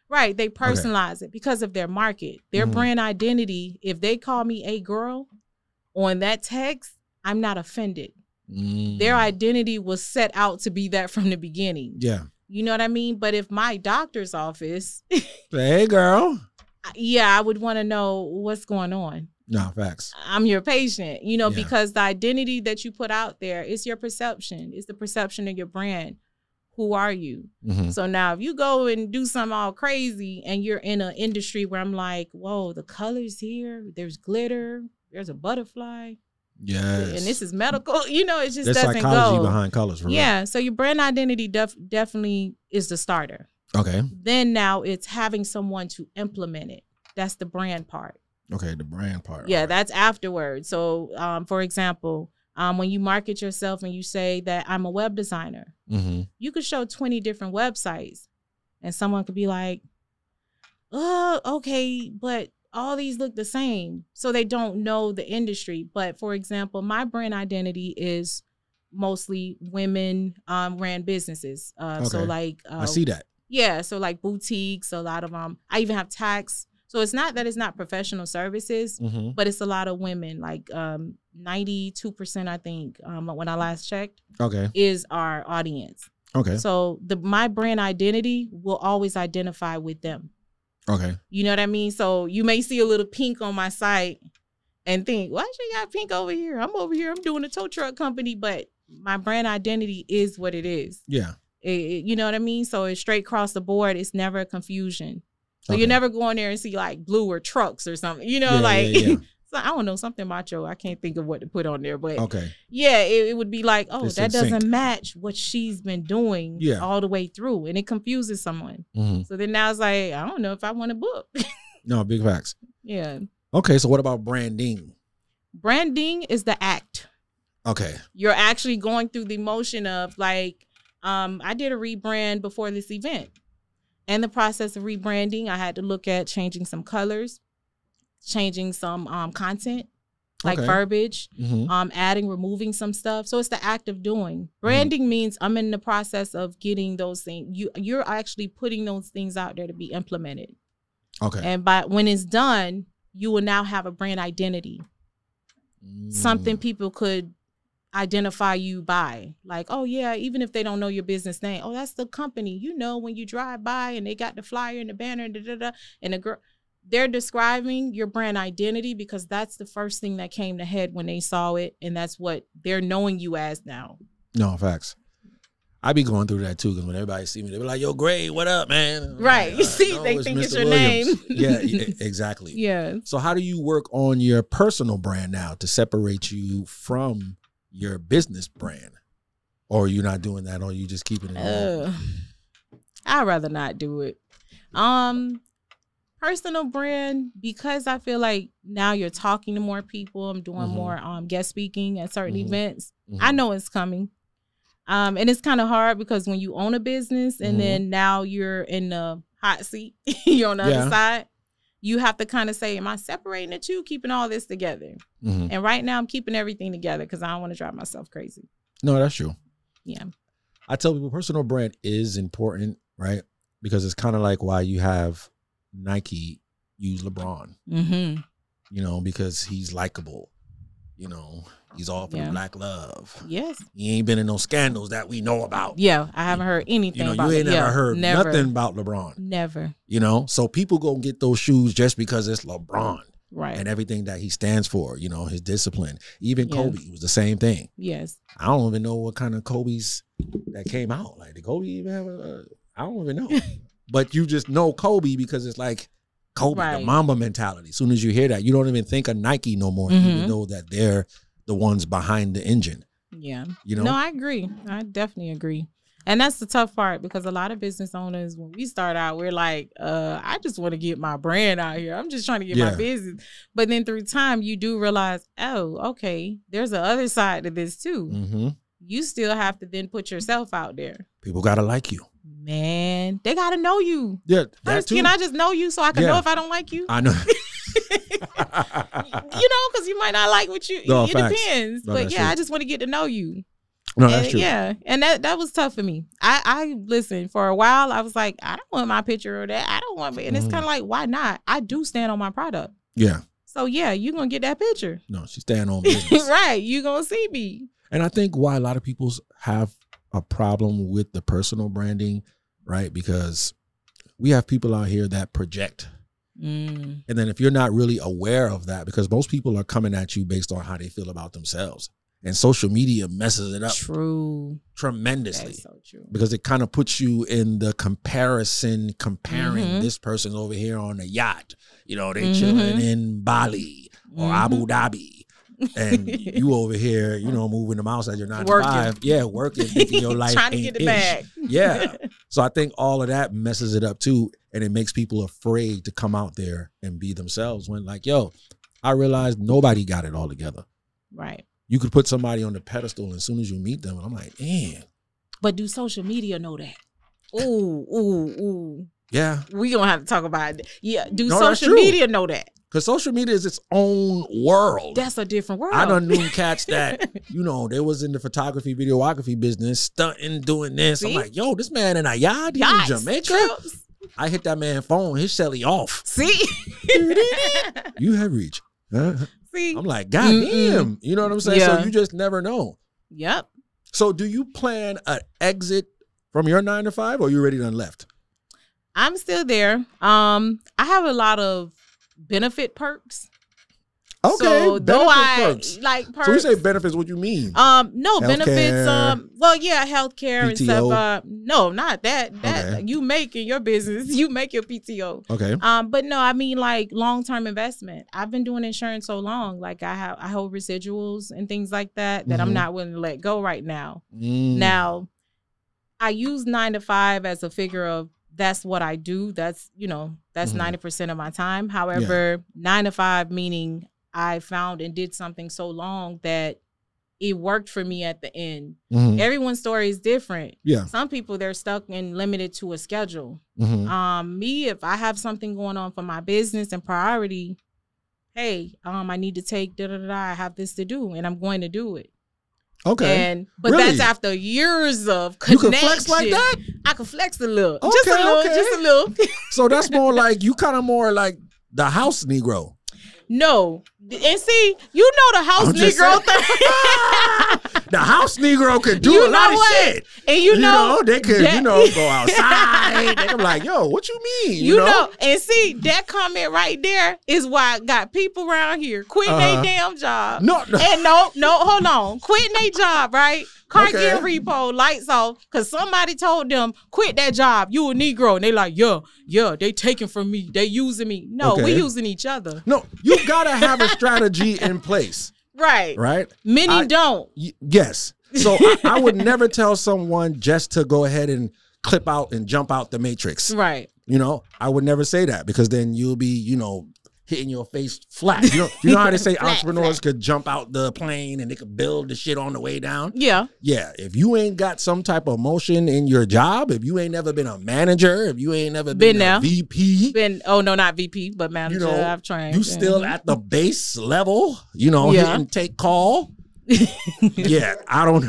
Right. They personalize okay. it because of their market, their mm-hmm. brand identity. If they call me a girl on that text, I'm not offended. Mm. Their identity was set out to be that from the beginning. Yeah. You know what I mean? But if my doctor's office. Hey, girl. Yeah, I would want to know what's going on. No, facts. I'm your patient, you know, yeah. because the identity that you put out there is your perception. It's the perception of your brand. Who are you? Mm-hmm. So now if you go and do something all crazy and you're in an industry where I'm like, whoa, the colors here, there's glitter, there's a butterfly. Yes. And this is medical. You know, it just There's doesn't psychology go. behind colors. For yeah. real. So your brand identity def- definitely is the starter. Okay. Then now it's having someone to implement it. That's the brand part. Okay, the brand part. Yeah, right. that's afterwards. So, um, for example, um, when you market yourself and you say that I'm a web designer, mm-hmm. you could show twenty different websites and someone could be like, oh, okay, but all these look the same. So they don't know the industry. But for example, my brand identity is mostly women um, ran businesses. Uh, okay. So like. Uh, I see that. Yeah. So like boutiques, a lot of them. Um, I even have tax. So it's not that it's not professional services, mm-hmm. but it's a lot of women, like um, ninety-two percent, I think, um, when I last checked, okay, is our audience. Okay. So the my brand identity will always identify with them. Okay. You know what I mean? So you may see a little pink on my site and think, why she got pink over here? I'm over here. I'm doing a tow truck company, but my brand identity is what it is. Yeah. It, it, you know what I mean? So it's straight across the board. It's never a confusion. So okay. you're never going there and see like blue or trucks or something, you know, yeah, like, yeah, yeah. so I don't know, something about you. I can't think of what to put on there, but okay. yeah, it, it would be like, oh, it's that doesn't sync. match what she's been doing yeah. all the way through. And it confuses someone. Mm-hmm. So then now it's like, I don't know if I want to book. No, big facts. Yeah. Okay. So what about branding? Branding is the act. Okay. You're actually going through the motion of like, um, I did a rebrand before this event. And the process of rebranding, I had to look at changing some colors, changing some um, content, like okay. verbiage, mm-hmm. um, adding, removing some stuff. So it's the act of doing. Branding mm-hmm. means I'm in the process of getting those things. You, you're actually putting those things out there to be implemented. Okay. And by when it's done, you will now have a brand identity. Mm. Something people could identify you by, like, oh yeah, even if they don't know your business name, oh, that's the company, you know, when you drive by and they got the flyer and the banner, da, da, da, and the girl, they're describing your brand identity because that's the first thing that came to head when they saw it, and that's what they're knowing you as now. No, facts. I be going through that too, because when everybody see me, they be like, yo, Gray, what up, man? Right. Like, you see, no, they it's think Mister it's your Williams. name. Yeah, yeah, exactly. Yeah. So how do you work on your personal brand now to separate you from your business brand? Or you're not doing that, or you just keeping it uh, I'd rather not do it. Um, personal brand, because I feel like now you're talking to more people. I'm doing mm-hmm. more um guest speaking at certain mm-hmm. events. Mm-hmm. I know it's coming. Um, and it's kind of hard because when you own a business and mm-hmm. then now you're in the hot seat, you're on the yeah. other side, you have to kind of say, am I separating the two, keeping all this together? Mm-hmm. And right now I'm keeping everything together because I don't want to drive myself crazy. No, that's true. Yeah. I tell people personal brand is important, right? Because it's kind of like why you have Nike use LeBron, mm-hmm. you know, because he's likable, you know. He's all for yeah. black love. Yes. He ain't been in no scandals that we know about. Yeah, I haven't heard anything you know, about You ain't it. never yeah, heard never. nothing about LeBron. Never. You know, so people go get those shoes just because it's LeBron. Right. And everything that he stands for, you know, his discipline. Even yes. Kobe was the same thing. Yes. I don't even know what kind of Kobe's that came out. Like, did Kobe even have a, I don't even know. But you just know Kobe because it's like Kobe, right. the Mamba mentality. As soon as you hear that, you don't even think of Nike no more. Mm-hmm. You know that they're the ones behind the engine. Yeah. You know? No, I agree. I definitely agree. And that's the tough part because a lot of business owners, when we start out, we're like, uh, I just want to get my brand out here. I'm just trying to get yeah. my business. But then through time, you do realize, oh, okay, there's the other side to this too. Mm-hmm. You still have to then put yourself out there. People got to like you. Man, they got to know you. Yeah, that First, too. Can I just know you so I can yeah. know if I don't like you? I know. You know, because you might not like what you, no, it facts. depends. No, but yeah, true. I just want to get to know you. No, that's and, true. Yeah, and that that was tough for me. I I listen for a while. I was like, I don't want my picture or that. I don't want, and it's Mhm. kind of like, why not? I do stand on my product. Yeah. So yeah, you gonna get that picture. No, she's staying on business. Right, you gonna see me. And I think why a lot of people have a problem with the personal branding, right? Because we have people out here that project. Mm. And then if you're not really aware of that, because most people are coming at you based on how they feel about themselves. And social media messes it up True. tremendously. That's so true. Because it kind of puts you in the comparison, comparing Mhm. this person over here on a yacht. You know, they Mhm. chilling in Bali or Mhm. Abu Dhabi. And you over here, you know, moving the mouse at your nine Working. to five. Yeah, working, thinking your life Trying to ain't get the ish. bag. Yeah. So I think all of that messes it up too. And it makes people afraid to come out there and be themselves when like, yo, I realized nobody got it all together. Right. You could put somebody on the pedestal and as soon as you meet them, and I'm like, damn. But do social media know that? Ooh, ooh, ooh. Yeah. We gonna have to talk about it. Yeah. Do No, that's social true. media know that? Because social media is its own world. That's a different world. I done knew cats that, you know, they was in the photography, videography business, stunting, doing this. I'm See? like, yo, this man in a yacht, he in Yachts, Jamaica. trips. I hit that man phone, his celly off. See? You have reached. Huh? See? I'm like, God Mm-mm. damn. You know what I'm saying? Yeah. So you just never know. Yep. So do you plan an exit from your nine to five or you already done left? I'm still there. Um, I have a lot of benefit perks. Okay. So though benefit I perks. like perks. So we say benefits, what you mean? Um, no Healthcare, benefits. Um, well, yeah, healthcare and P T O. stuff. Uh, no, not that. That Okay. you make in your business, you make your P T O. Okay. Um, but no, I mean like long term investment. I've been doing insurance so long, like I have, I hold residuals and things like that that Mhm. I'm not willing to let go right now. Mm. Now, I use nine to five as a figure of that's what I do. That's you know that's Mhm. ninety percent of my time. However, nine to five meaning I found and did something so long that it worked for me at the end. Mhm. Everyone's story is different. Yeah. Some people they're stuck and limited to a schedule. Mhm. Um, me, if I have something going on for my business and priority, hey, um, I need to take da da da. da, I have this to do, and I'm going to do it. Okay. And but Really? that's after years of You connection. can flex like that? I can flex a little, just a Okay, little, okay. just a little. So that's more like, you kind of more like the house Negro. No, and see, you know the house I'm just Negro saying. thing. The house Negro could do You a lot know of what? shit. And you know, they could, that- you know, go outside. They could be like, yo, what you mean? You know, and see that comment right there is why I got people around here quitting Uh-huh. their damn job. No, no. And no, no, hold on, quitting their job, right? Car Okay. gear repo, lights off, because somebody told them quit that job. You a Negro, and they like, yeah, yeah, they taking from me, they using me. No, we Okay. using each other, No, you gotta have a strategy in place, right? right? Many I- don't. Y- yes. So I, I would never tell someone just to go ahead and clip out and jump out the matrix. Right. You know, I would never say that because then you'll be, you know, hitting your face flat. You know, you know how they say Flat, entrepreneurs flat. could jump out the plane and they could build the shit on the way down. Yeah. Yeah, if you ain't got some type of motion in your job, if you ain't never been a manager, if you ain't never been, Been a there. V P, Been oh no, not V P, but manager. you know, I've trained. you still Mhm. at the base level, you know, Yeah. hit and take call. Yeah, I don't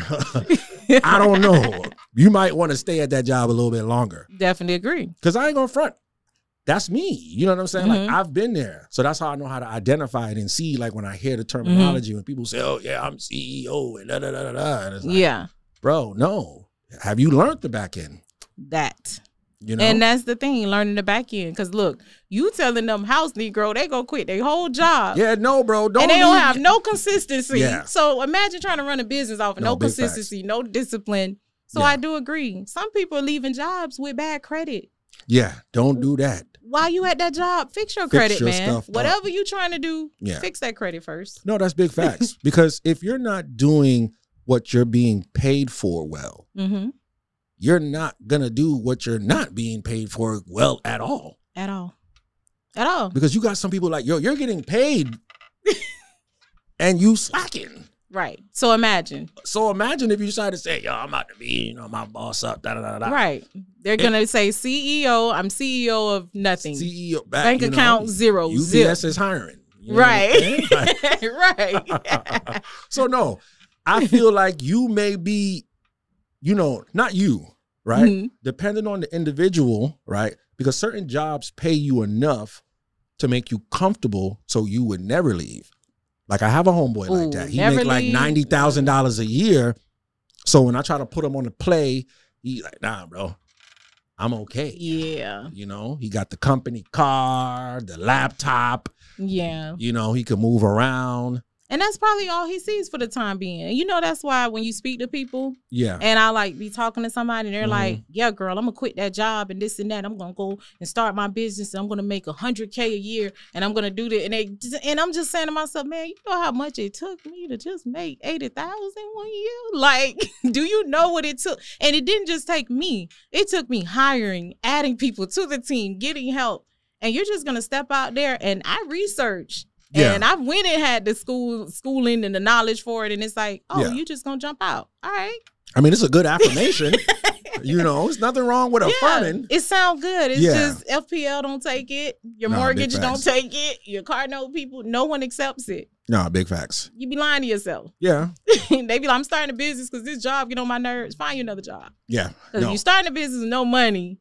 I don't know. You might want to stay at that job a little bit longer. Definitely agree. Because I ain't gonna front. That's me. You know what I'm saying? Mhm. Like I've been there. So that's how I know how to identify it and see, like when I hear the terminology, when people say, oh yeah, I'm C E O and da da da da da. And it's like, Yeah, bro, no. Have you learned the back end? that. You know? And that's the thing, learning the back end. Because look, you telling them house Negro, they go quit their whole job. yeah, no, bro. Don't and they don't leave- have no consistency. Yeah. So imagine trying to run a business off of No, no, big facts. consistency, no discipline. So Yeah. I do agree. Some people are leaving jobs with bad credit. Yeah, don't do that. While you at that job, fix your Fix credit, your man. stuff up. Whatever you trying to do, Yeah. fix that credit first. No, that's big facts. Because if you're not doing what you're being paid for well, Mm-hmm. you're not gonna do what you're not being paid for well at all. At all. At all. Because you got some people like, yo, you're getting paid and you slacking. Right. So imagine. So imagine if you decide to say, yo, I'm about to be, you know, my boss up, da da da da. Right. They're going to say C E O, I'm C E O of nothing. C E O back, Bank you know, account zero. U B S Zip. is hiring. You know what I'm Right. saying? Like- right. So no, I feel like you may be, you know, not you, right? Mhm. Depending on the individual, right? Because certain jobs pay you enough to make you comfortable so you would never leave. Like I have a homeboy like Ooh, that. He never make like leave. ninety thousand dollars a year. So when I try to put him on the play, he like, nah, bro, I'm okay. Yeah. You know, he got the company car, the laptop, Yeah. you know, he can move around. And that's probably all he sees for the time being. And you know, that's why when you speak to people Yeah. and I like be talking to somebody and they're Mhm. like, yeah, girl, I'm gonna quit that job and this and that. I'm gonna go and start my business and I'm gonna make a hundred K a year and I'm gonna do that. And they and I'm just saying to myself, man, you know how much it took me to just make eighty thousand one year? Like, do you know what it took? And it didn't just take me. It took me hiring, adding people to the team, getting help. And you're just gonna step out there and I researched. Yeah. And I went and had the school schooling and the knowledge for it. And it's like, oh, Yeah. you just gonna jump out. All right. I mean, it's a good affirmation. You know, it's nothing wrong with affirming. It sounds good. It's Yeah. just F P L don't take it. Your Nah, big mortgage facts. don't take it. Your car note people, no one accepts it. No, big facts. You be lying to yourself. Yeah. They be like, I'm starting a business because this job get on my nerves. Find you another job. Yeah. Because No. if you starting a business with no money,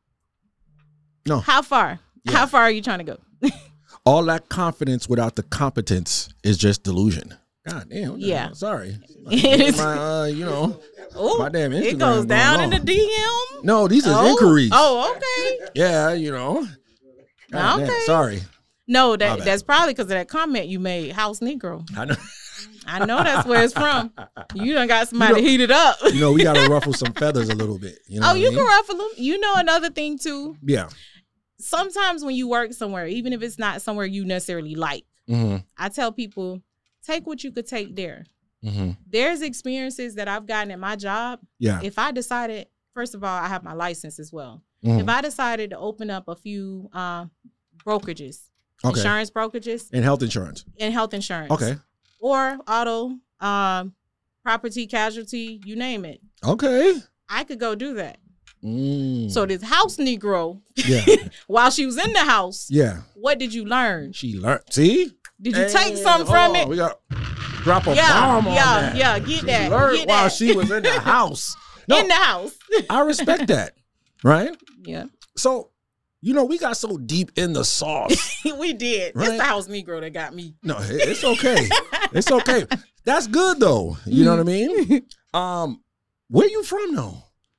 No. how far? Yeah. How far are you trying to go? All that confidence without the competence is just delusion. God damn. Yeah. Sorry. It is- My, uh, you know, Ooh, my damn Instagram it goes going down in on. the D M. No, these are Oh, inquiries. Oh, okay. Yeah, you know. God damn, Okay. sorry. No, My that bad. that's probably because of that comment you made, House Negro. I know. I know that's where it's from. You done got somebody You know- heated up. You know, we got to ruffle some feathers a little bit. You know Oh, what you I mean? can ruffle them. You know another thing too. Yeah. Sometimes when you work somewhere, even if it's not somewhere you necessarily like, Mm-hmm. I tell people, take what you could take there. Mm-hmm. There's experiences that I've gotten at my job. Yeah. If I decided, first of all, I have my license as well. Mhm. If I decided to open up a few uh, brokerages, Okay. insurance brokerages, And health insurance. and health insurance, Okay. or auto, um, property, casualty, you name it, Okay. I could go do that. Mm. So this house Negro, yeah. while she was in the house, Yeah. what did you learn? She learned. See? Did you Hey, take something hold from on. it? We got drop a Yeah, bomb on yeah, that. yeah, get She that, learned get while that. she was in the house. No, In the house. I respect that. Right? Yeah, So, you know, we got so deep in the sauce. we did. Right. It's the house Negro that got me. No, it- it's okay. It's okay. That's good though. You know what I mean? Um, where you from though?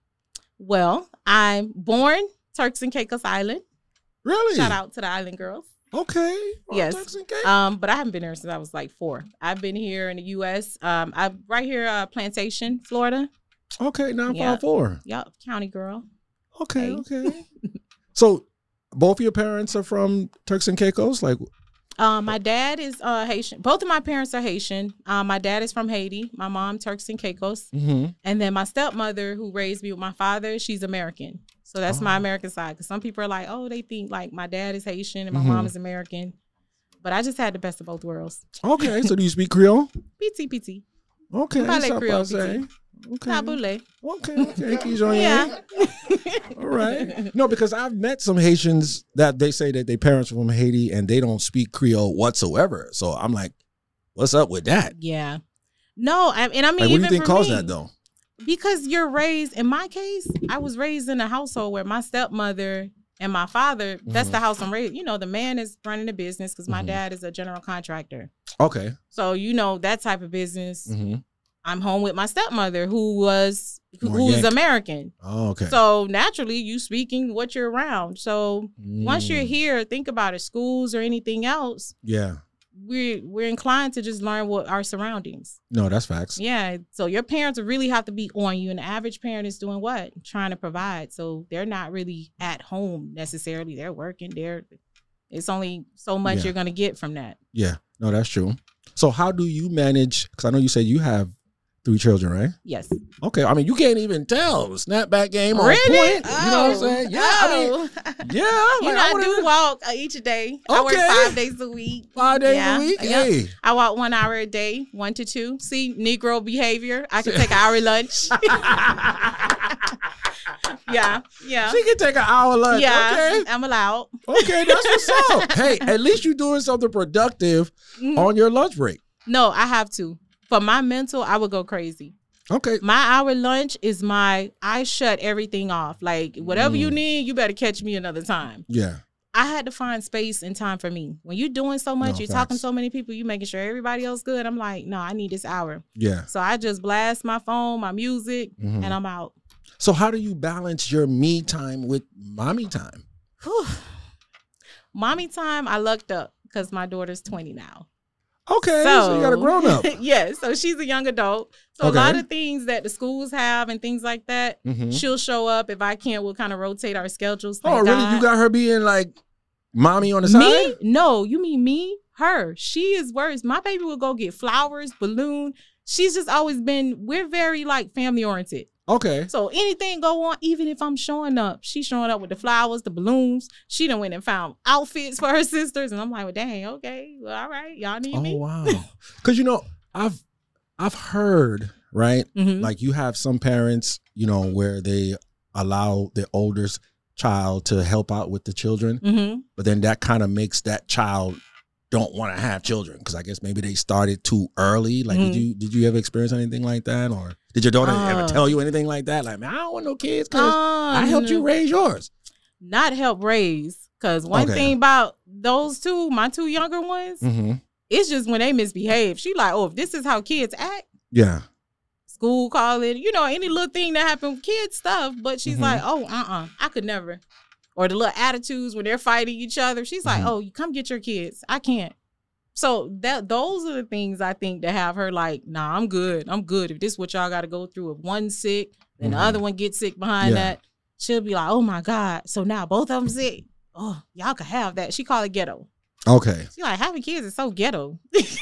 Well, I'm born Turks and Caicos Island. Really? Shout out to the island girls. Okay. Oh, Yes. Turks and Caicos. Um, but I haven't been there since I was like four. I've been here in the U S. Um, I'm right here, uh, Plantation, Florida. Okay, nine yeah. five four. Yup, county girl. Okay, Hey. okay. So both of your parents are from Turks and Caicos? Like Um, my dad is uh, Haitian. Both of my parents are Haitian. Um, my dad is from Haiti. My mom, Turks and Caicos. mm-hmm. And then my stepmother, who raised me with my father, she's American. So that's my Oh. American side. Because some people are like, oh, they think like my dad is Haitian and my Mhm. mom is American. But I just had the best of both worlds. Okay, so do you speak Creole? P T P T. Okay. Parle ça Creole, passe. Okay. Tabule. Okay, okay. Keys on Yeah. All right. No, because I've met some Haitians that they say that their parents are from Haiti and they don't speak Creole whatsoever. So I'm like, what's up with that? Yeah. No, I, and I mean, Like, what do even you think for caused me, that though? because you're raised, in my case, I was raised in a household where my stepmother and my father, that's Mhm. the house I'm raised. You know, the man is running the business because my Mhm. dad is a general contractor. Okay. So, you know, that type of business. Mm-hmm. I'm home with my stepmother who was, who, More who's Yankee. American. Oh, okay. So naturally you speaking what you're around. So once you're Mm. here, think about it, schools or anything else, Yeah. we're, we're inclined to just learn what our surroundings. No, that's facts. Yeah. So your parents really have to be on you. And the average parent is doing what? Trying to provide. So they're not really at home necessarily. They're working. They're it's only so much Yeah. you're gonna get from that. Yeah. No, that's true. So how do you manage? Because I know you said you have three children, right? Yes. Okay. I mean, you can't even tell. Snapback game on Really? point. You know what I'm saying? Yeah. I mean, Oh. yeah. You like, know, I, wanna- do walk uh, each day. I work Okay. five days a week. Five days Yeah, a week. yeah. Hey. I walk one hour a day, one to two. See, Negro behavior. I can take an hour lunch. yeah, yeah, She can take an hour lunch. yeah. Okay. I'm allowed. Okay, that's what's up. Hey, at least you're doing something productive Mhm. on your lunch break. No, I have to. for my mental, I would go crazy. Okay. My hour lunch is my, I shut everything off. Like, whatever mm. you need, you better catch me another time. Yeah. I had to find space and time for me. When you're doing so much, no, you're facts. talking to so many people, you making sure everybody else good. I'm like, no, I need this hour. Yeah. So I just blast my phone, my music, mm-hmm. and I'm out. So how do you balance your me time with mommy time? Whew. Mommy time, I lucked up because my daughter's twenty now. Okay, so, so you got a grown up. Yeah, so she's a young adult. So okay. a lot of things that the schools have and things like that, mm-hmm. she'll show up. If I can't, we'll kind of rotate our schedules. Oh, really? God. You got her being like mommy on the side? Me? No, you mean me? Her. She is worse. My baby will go get flowers, balloon. She's just always been, we're very like family oriented. Okay. So anything go on, even if I'm showing up, she's showing up with the flowers, the balloons. She done went and found outfits for her sisters. And I'm like, well, dang, okay. Well, all right. Y'all need oh, me. Oh, wow. Because, you know, I've I've heard, right? Mm-hmm. Like you have some parents, you know, where they allow their oldest child to help out with the children. Mm-hmm. But then that kind of makes that child don't want to have children because I guess maybe they started too early. Like, mm-hmm. did you did you ever experience anything like that, or did your daughter uh, ever tell you anything like that? Like, man, I don't want no kids because uh, I helped you raise yours. Not help raise, because one okay. thing about those two, my two younger ones, mm-hmm. it's just when they misbehave. She like, oh, if this is how kids act, yeah, school call it, you know, any little thing that happened, kid stuff. But she's mm-hmm. like, oh, uh, uh-uh, uh, I could never. Or the little attitudes when they're fighting each other. She's like, mm-hmm. oh, you come get your kids. I can't. So that those are the things I think that have her like, nah, I'm good. I'm good. If this is what y'all got to go through, if one's sick, then mm-hmm. the other one gets sick behind yeah. that, she'll be like, oh my God. So now both of them sick. Oh, y'all can have that. She call it ghetto. Okay. She's like, having kids is so ghetto.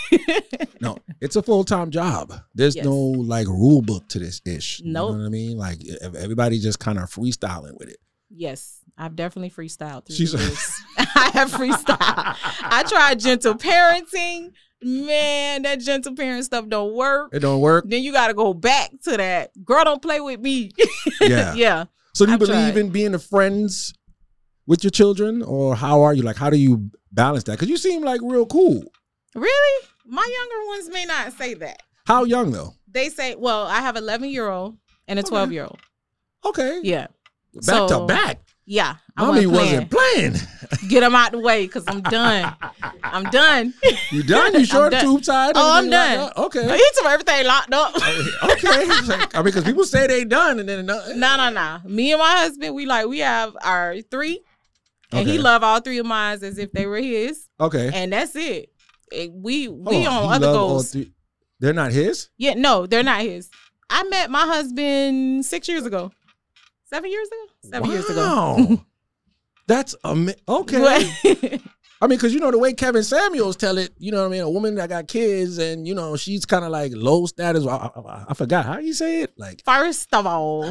No, it's a full-time job. There's yes. no like rule book to this ish. Nope. You know what I mean? Like everybody just kind of freestyling with it. Yes, I've definitely freestyled through the years. I have freestyled. I tried gentle parenting. Man, that gentle parent stuff don't work. It don't work. Then you got to go back to that. Girl, don't play with me. Yeah. Yeah. So do you I've believe tried. in being a friends with your children, or how are you? Like, how do you balance that? Because you seem like real cool. Really? My younger ones may not say that. How young though? They say, well, I have an eleven-year-old and a twelve-year-old. Okay. Yeah. Back so, to back. Yeah. I Mommy wasn't playing. playing. Get them out the way because I'm done. I'm done. You done? You sure tube tied? Oh, I'm done. Like okay. He took everything locked up. Okay. Like, I mean, because people say they done and then no. No, no, no. Me and my husband, we like, we have our three. And okay. he love all three of mine as if they were his. Okay. And that's it. it we we oh, on other goals. Three. They're not his? Yeah, no, they're not his. I met my husband six years ago. Seven years ago? Seven wow. years ago. That's amazing. Okay. I mean, because you know the way Kevin Samuels tell it, you know what I mean? A woman that got kids and, you know, she's kind of like low status. I, I, I forgot. How you say it? Like, first of all,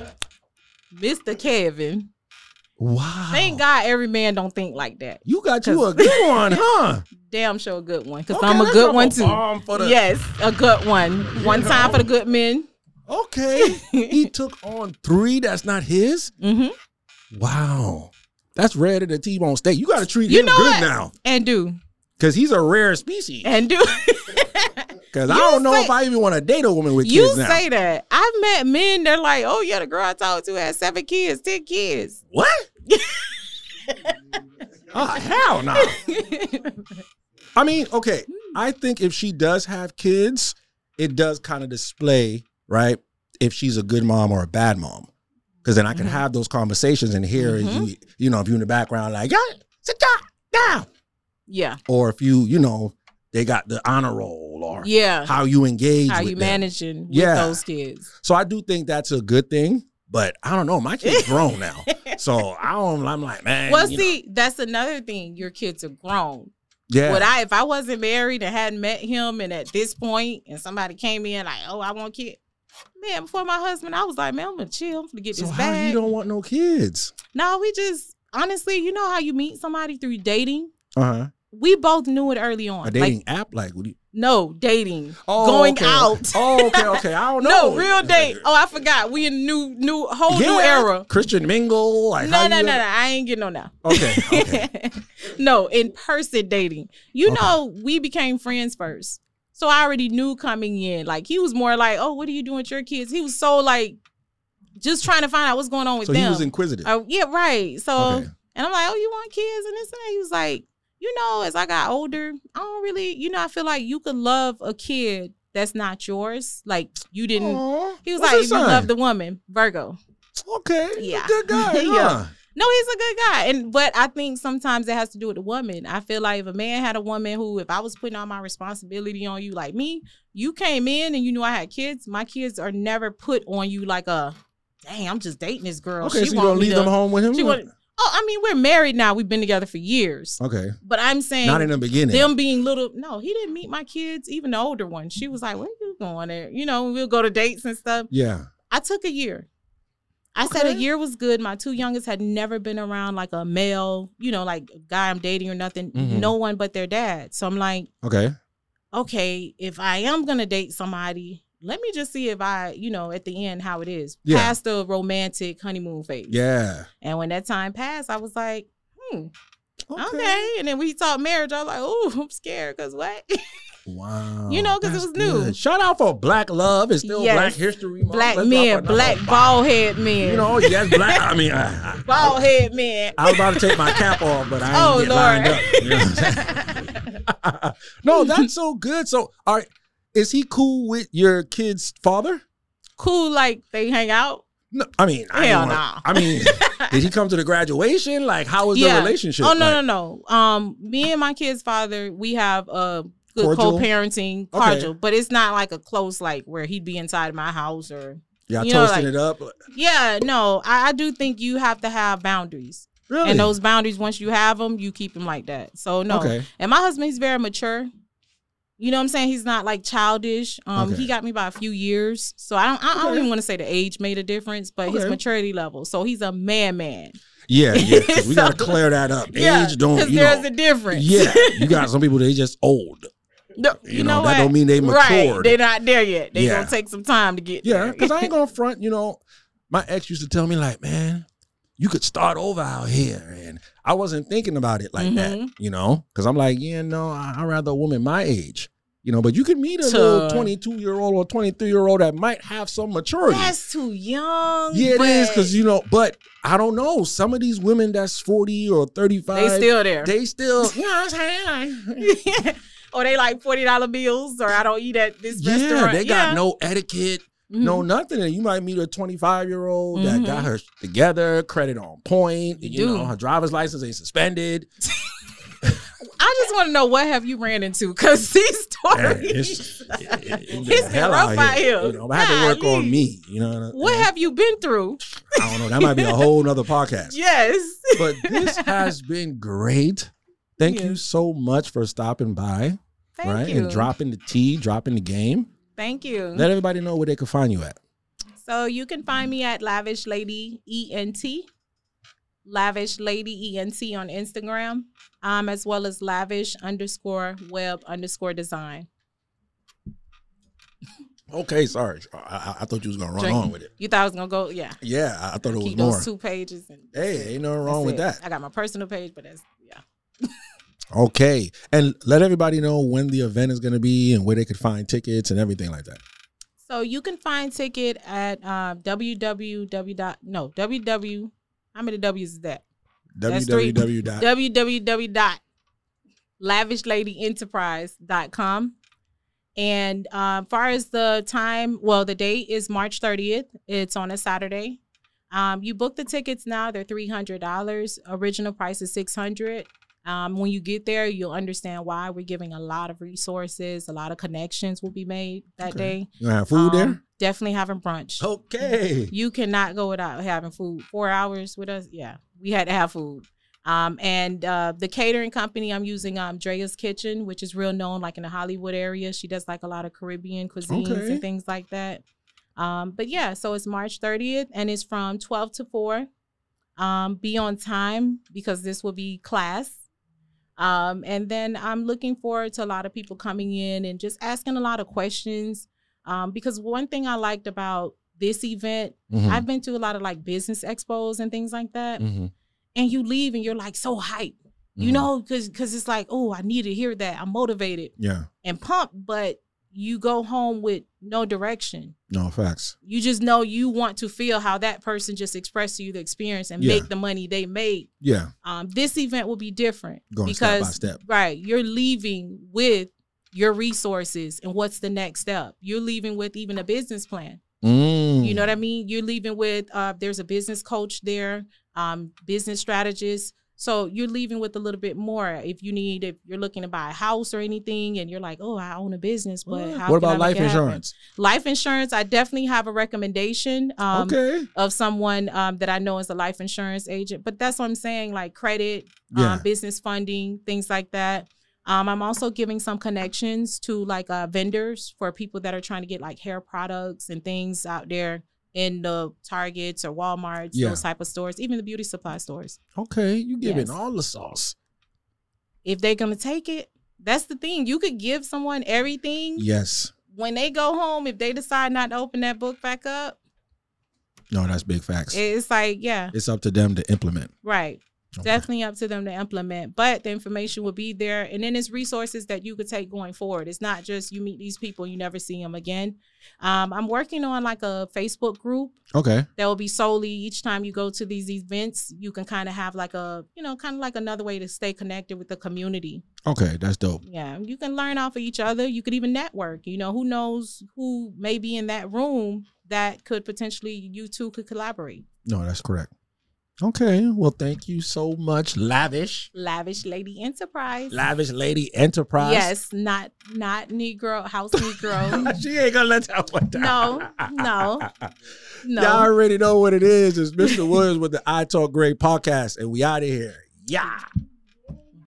Mister Kevin. Wow. Thank God every man don't think like that. You got you a good one, huh? Damn sure a good one. Because okay, I'm a good one, a too. The, yes, a good one. One know. time for the good men. Okay. He took on three that's not his? Mm-hmm. Wow. That's rare to the T-bone steak. You got to treat you him know good what? now. And do. Because he's a rare species. And do. Because I don't know say, if I even want to date a woman with you kids now. You say that. I've met men, they're like, oh, yeah, the girl I talked to had seven kids, ten kids. What? Oh, hell no. I mean, okay, I think if she does have kids, it does kind of display, right, if she's a good mom or a bad mom. Because then I can mm-hmm. have those conversations and hear, mm-hmm. you, you know, if you're in the background like, yeah, sit down, down. Yeah. Or if you, you know, they got the honor roll or yeah. how you engage How with you them. managing with yeah. those kids. So I do think that's a good thing. But I don't know. My kid's grown now. So I don't, I'm like, man. Well, see, know. that's another thing. Your kids are grown. Yeah. Would I, if I wasn't married and hadn't met him and at this point and somebody came in like, oh, I want kids. Man, before my husband, I was like, man, I'm going to chill. I'm going to get so this how bag. You don't want no kids? No, we just, honestly, you know how you meet somebody through dating? Uh-huh. We both knew it early on. A dating like, app? Like, what do you? No, dating. Oh, going okay. out. Oh, okay, okay. I don't know. No, real date. Oh, I forgot. We in new, new, whole yeah. new era. Christian mingle. Like, no, no, you no, ever... no. I ain't getting no now. Okay, okay. No, in person dating. You okay. know, we became friends first. So I already knew coming in. Like, he was more like, oh, what are you doing with your kids? He was so like, just trying to find out what's going on with so them. So he was inquisitive. Uh, yeah, right. So, okay. And I'm like, oh, you want kids and this and that? He was like, you know, as I got older, I don't really, you know, I feel like you could love a kid that's not yours. Like, you didn't. Aww. He was What's like, his if you sign? love the woman, Virgo. Okay. Yeah. Good guy. Huh? Yeah. No, he's a good guy. And but I think sometimes it has to do with the woman. I feel like if a man had a woman who, if I was putting all my responsibility on you, like me, you came in and you knew I had kids. My kids are never put on you like a, dang, I'm just dating this girl. Okay, she so you gonna leave to, them home with him? She want, oh, I mean, we're married now. We've been together for years. Okay. But I'm saying, not in the beginning. Them being little, no, he didn't meet my kids, even the older one. She was like, where you going there? You know, we'll go to dates and stuff. Yeah. I took a year. I okay. said a year was good. My two youngest had never been around like a male, you know, like a guy I'm dating or nothing. Mm-hmm. No one but their dad. So I'm like, okay, okay, if I am going to date somebody, let me just see if I, you know, at the end, how it is. Yeah. Past the romantic honeymoon phase. Yeah. And when that time passed, I was like, hmm, okay. okay. And then we talked marriage. I was like, oh, I'm scared because what? Wow. You know, because it was good. new. Shout out for Black Love. It's still yes. Black History Month. Black Let's men, black bald head men. You know, yes, black. I mean, I, I, bald head men. I was about to take my cap off, but I ain't oh, get Lord. lined up. You know what I'm saying? No, that's so good. So, all right, is he cool with your kid's father? Cool, like they hang out? No, I mean, I hell no. Nah. I mean, did he come to the graduation? Like, how was yeah. the relationship? Oh no, like, no, no. Um, me and my kid's father, we have a good cordial? co-parenting, cordial, okay. but it's not like a close, like where he'd be inside my house or yeah, you toasting know, like, it up. Yeah, no, I, I do think you have to have boundaries. Really? And those boundaries, once you have them, you keep them like that. So no. Okay. And my husband, he's very mature. You know what I'm saying? He's not like childish. Um, okay. He got me by a few years. So I don't I, okay. I don't even want to say the age made a difference, but okay. his maturity level. So he's a man man. Yeah, yeah. Because we so, got to clear that up. Yeah, age don't, you there's know. a difference. Yeah. You got some people, they just old. No, you, you know, know that what? don't mean they matured. Right. They're not there yet. They yeah. going to take some time to get yeah, there. Yeah, because I ain't going to front, you know. My ex used to tell me like, man, you could start over out here. And I wasn't thinking about it like mm-hmm. that, you know. Because I'm like, yeah, no, I, I'd rather a woman my age. You know, but you can meet a to, little twenty-two-year-old or twenty-three-year-old that might have some maturity. That's too young. Yeah, but... it is, because, you know, but I don't know. Some of these women that's forty or thirty-five. They still there. They still, you know what I'm saying? Or they like forty dollar bills, or I don't eat at this yeah, restaurant. They yeah, got no etiquette, mm-hmm. no nothing. And you might meet a twenty-five-year-old mm-hmm. that got her together, credit on point. You, you know, her driver's license ain't suspended. I just want to know, what have you ran into? Because these stories, Man, it's, it, it, it, it's been rough out here. You know, I had to work Golly. on me. You know, what have you been through? I don't know. That might be a whole nother podcast. Yes, but this has been great. Thank yes. you so much for stopping by. Thank right? you. And dropping the tea, dropping the game. Thank you. Let everybody know where they can find you at. So you can find me at Lavish Lady E N T. Lavish Lady E N T on Instagram, um, as well as lavish underscore web underscore design. Okay, sorry. I, I thought you was gonna run Drink. on with it. You thought I was gonna go? Yeah. Yeah, I thought it was Keep more. those two pages. And hey, ain't nothing wrong with it. that. I got my personal page, but that's yeah. Okay, and let everybody know when the event is gonna be and where they could find tickets and everything like that. So you can find ticket at uh, www. Dot, no www. How many W's is that? www. www. Dot lavish lady enterprise dot com. And uh, as far as the time, well, the date is March thirtieth. It's on a Saturday. Um, you book the tickets now; they're three hundred dollars. Original price is six hundred dollars. Um, when you get there, you'll understand why. We're giving a lot of resources. A lot of connections will be made that okay. day. You gonna have food um, there? Definitely having brunch. Okay. You cannot go without having food. Four hours with us, yeah. We had to have food. Um, and uh, the catering company, I'm using um, Drea's Kitchen, which is real known like in the Hollywood area. She does like a lot of Caribbean cuisines okay. and things like that. Um, but yeah, so it's March thirtieth and it's from twelve to four. Um, be on time because this will be class. Um, and then I'm looking forward to a lot of people coming in and just asking a lot of questions. Um, because one thing I liked about this event, mm-hmm. I've been to a lot of like business expos and things like that. Mm-hmm. And you leave and you're like so hyped, you mm-hmm. know, because because it's like, oh, I need to hear that. I'm motivated yeah, and pumped. But you go home with no direction. No facts. You just know you want to feel how that person just expressed to you the experience and Yeah. make the money they made. Yeah. Um, this event will be different Going because step by step. right, you're leaving with your resources and what's the next step. You're leaving with even a business plan. Mm. You know what I mean? You're leaving with uh, there's a business coach there, um, business strategist. So you're leaving with a little bit more. If you need, if you're looking to buy a house or anything, and you're like, oh, I own a business, but how What can I about make life it happen? insurance? Life insurance, I definitely have a recommendation um, Okay. of someone um, that I know is a life insurance agent. But that's what I'm saying, like credit, Yeah. um, business funding, things like that. Um, I'm also giving some connections to like uh, vendors for people that are trying to get like hair products and things out there in the Targets or Walmarts, Yeah. those type of stores, even the beauty supply stores. Okay. You giving Yes. all the sauce. If they're going to take it, that's the thing. You could give someone everything. Yes. When they go home, if they decide not to open that book back up, No, that's big facts. it's like, yeah, It's up to them to implement. right. Okay. Definitely up to them to implement, but the information will be there. And then it's resources that you could take going forward. It's not just you meet these people, you never see them again. Um, I'm working on like a Facebook group Okay. that will be solely each time you go to these events, you can kind of have like a, you know, kind of like another way to stay connected with the community. Okay. That's dope. Yeah. You can learn off of each other. You could even network, you know, who knows who may be in that room that could potentially, you two could collaborate. No, that's correct. Okay. Well, thank you so much, Lavish. Lavish Lady Enterprise. Lavish Lady Enterprise. Yes, not not Negro, house Negro. She ain't gonna let that one down. No, no, no. Y'all already know what it is. It's Mister Williams with the I Talk Great podcast, and we out of here. Yeah.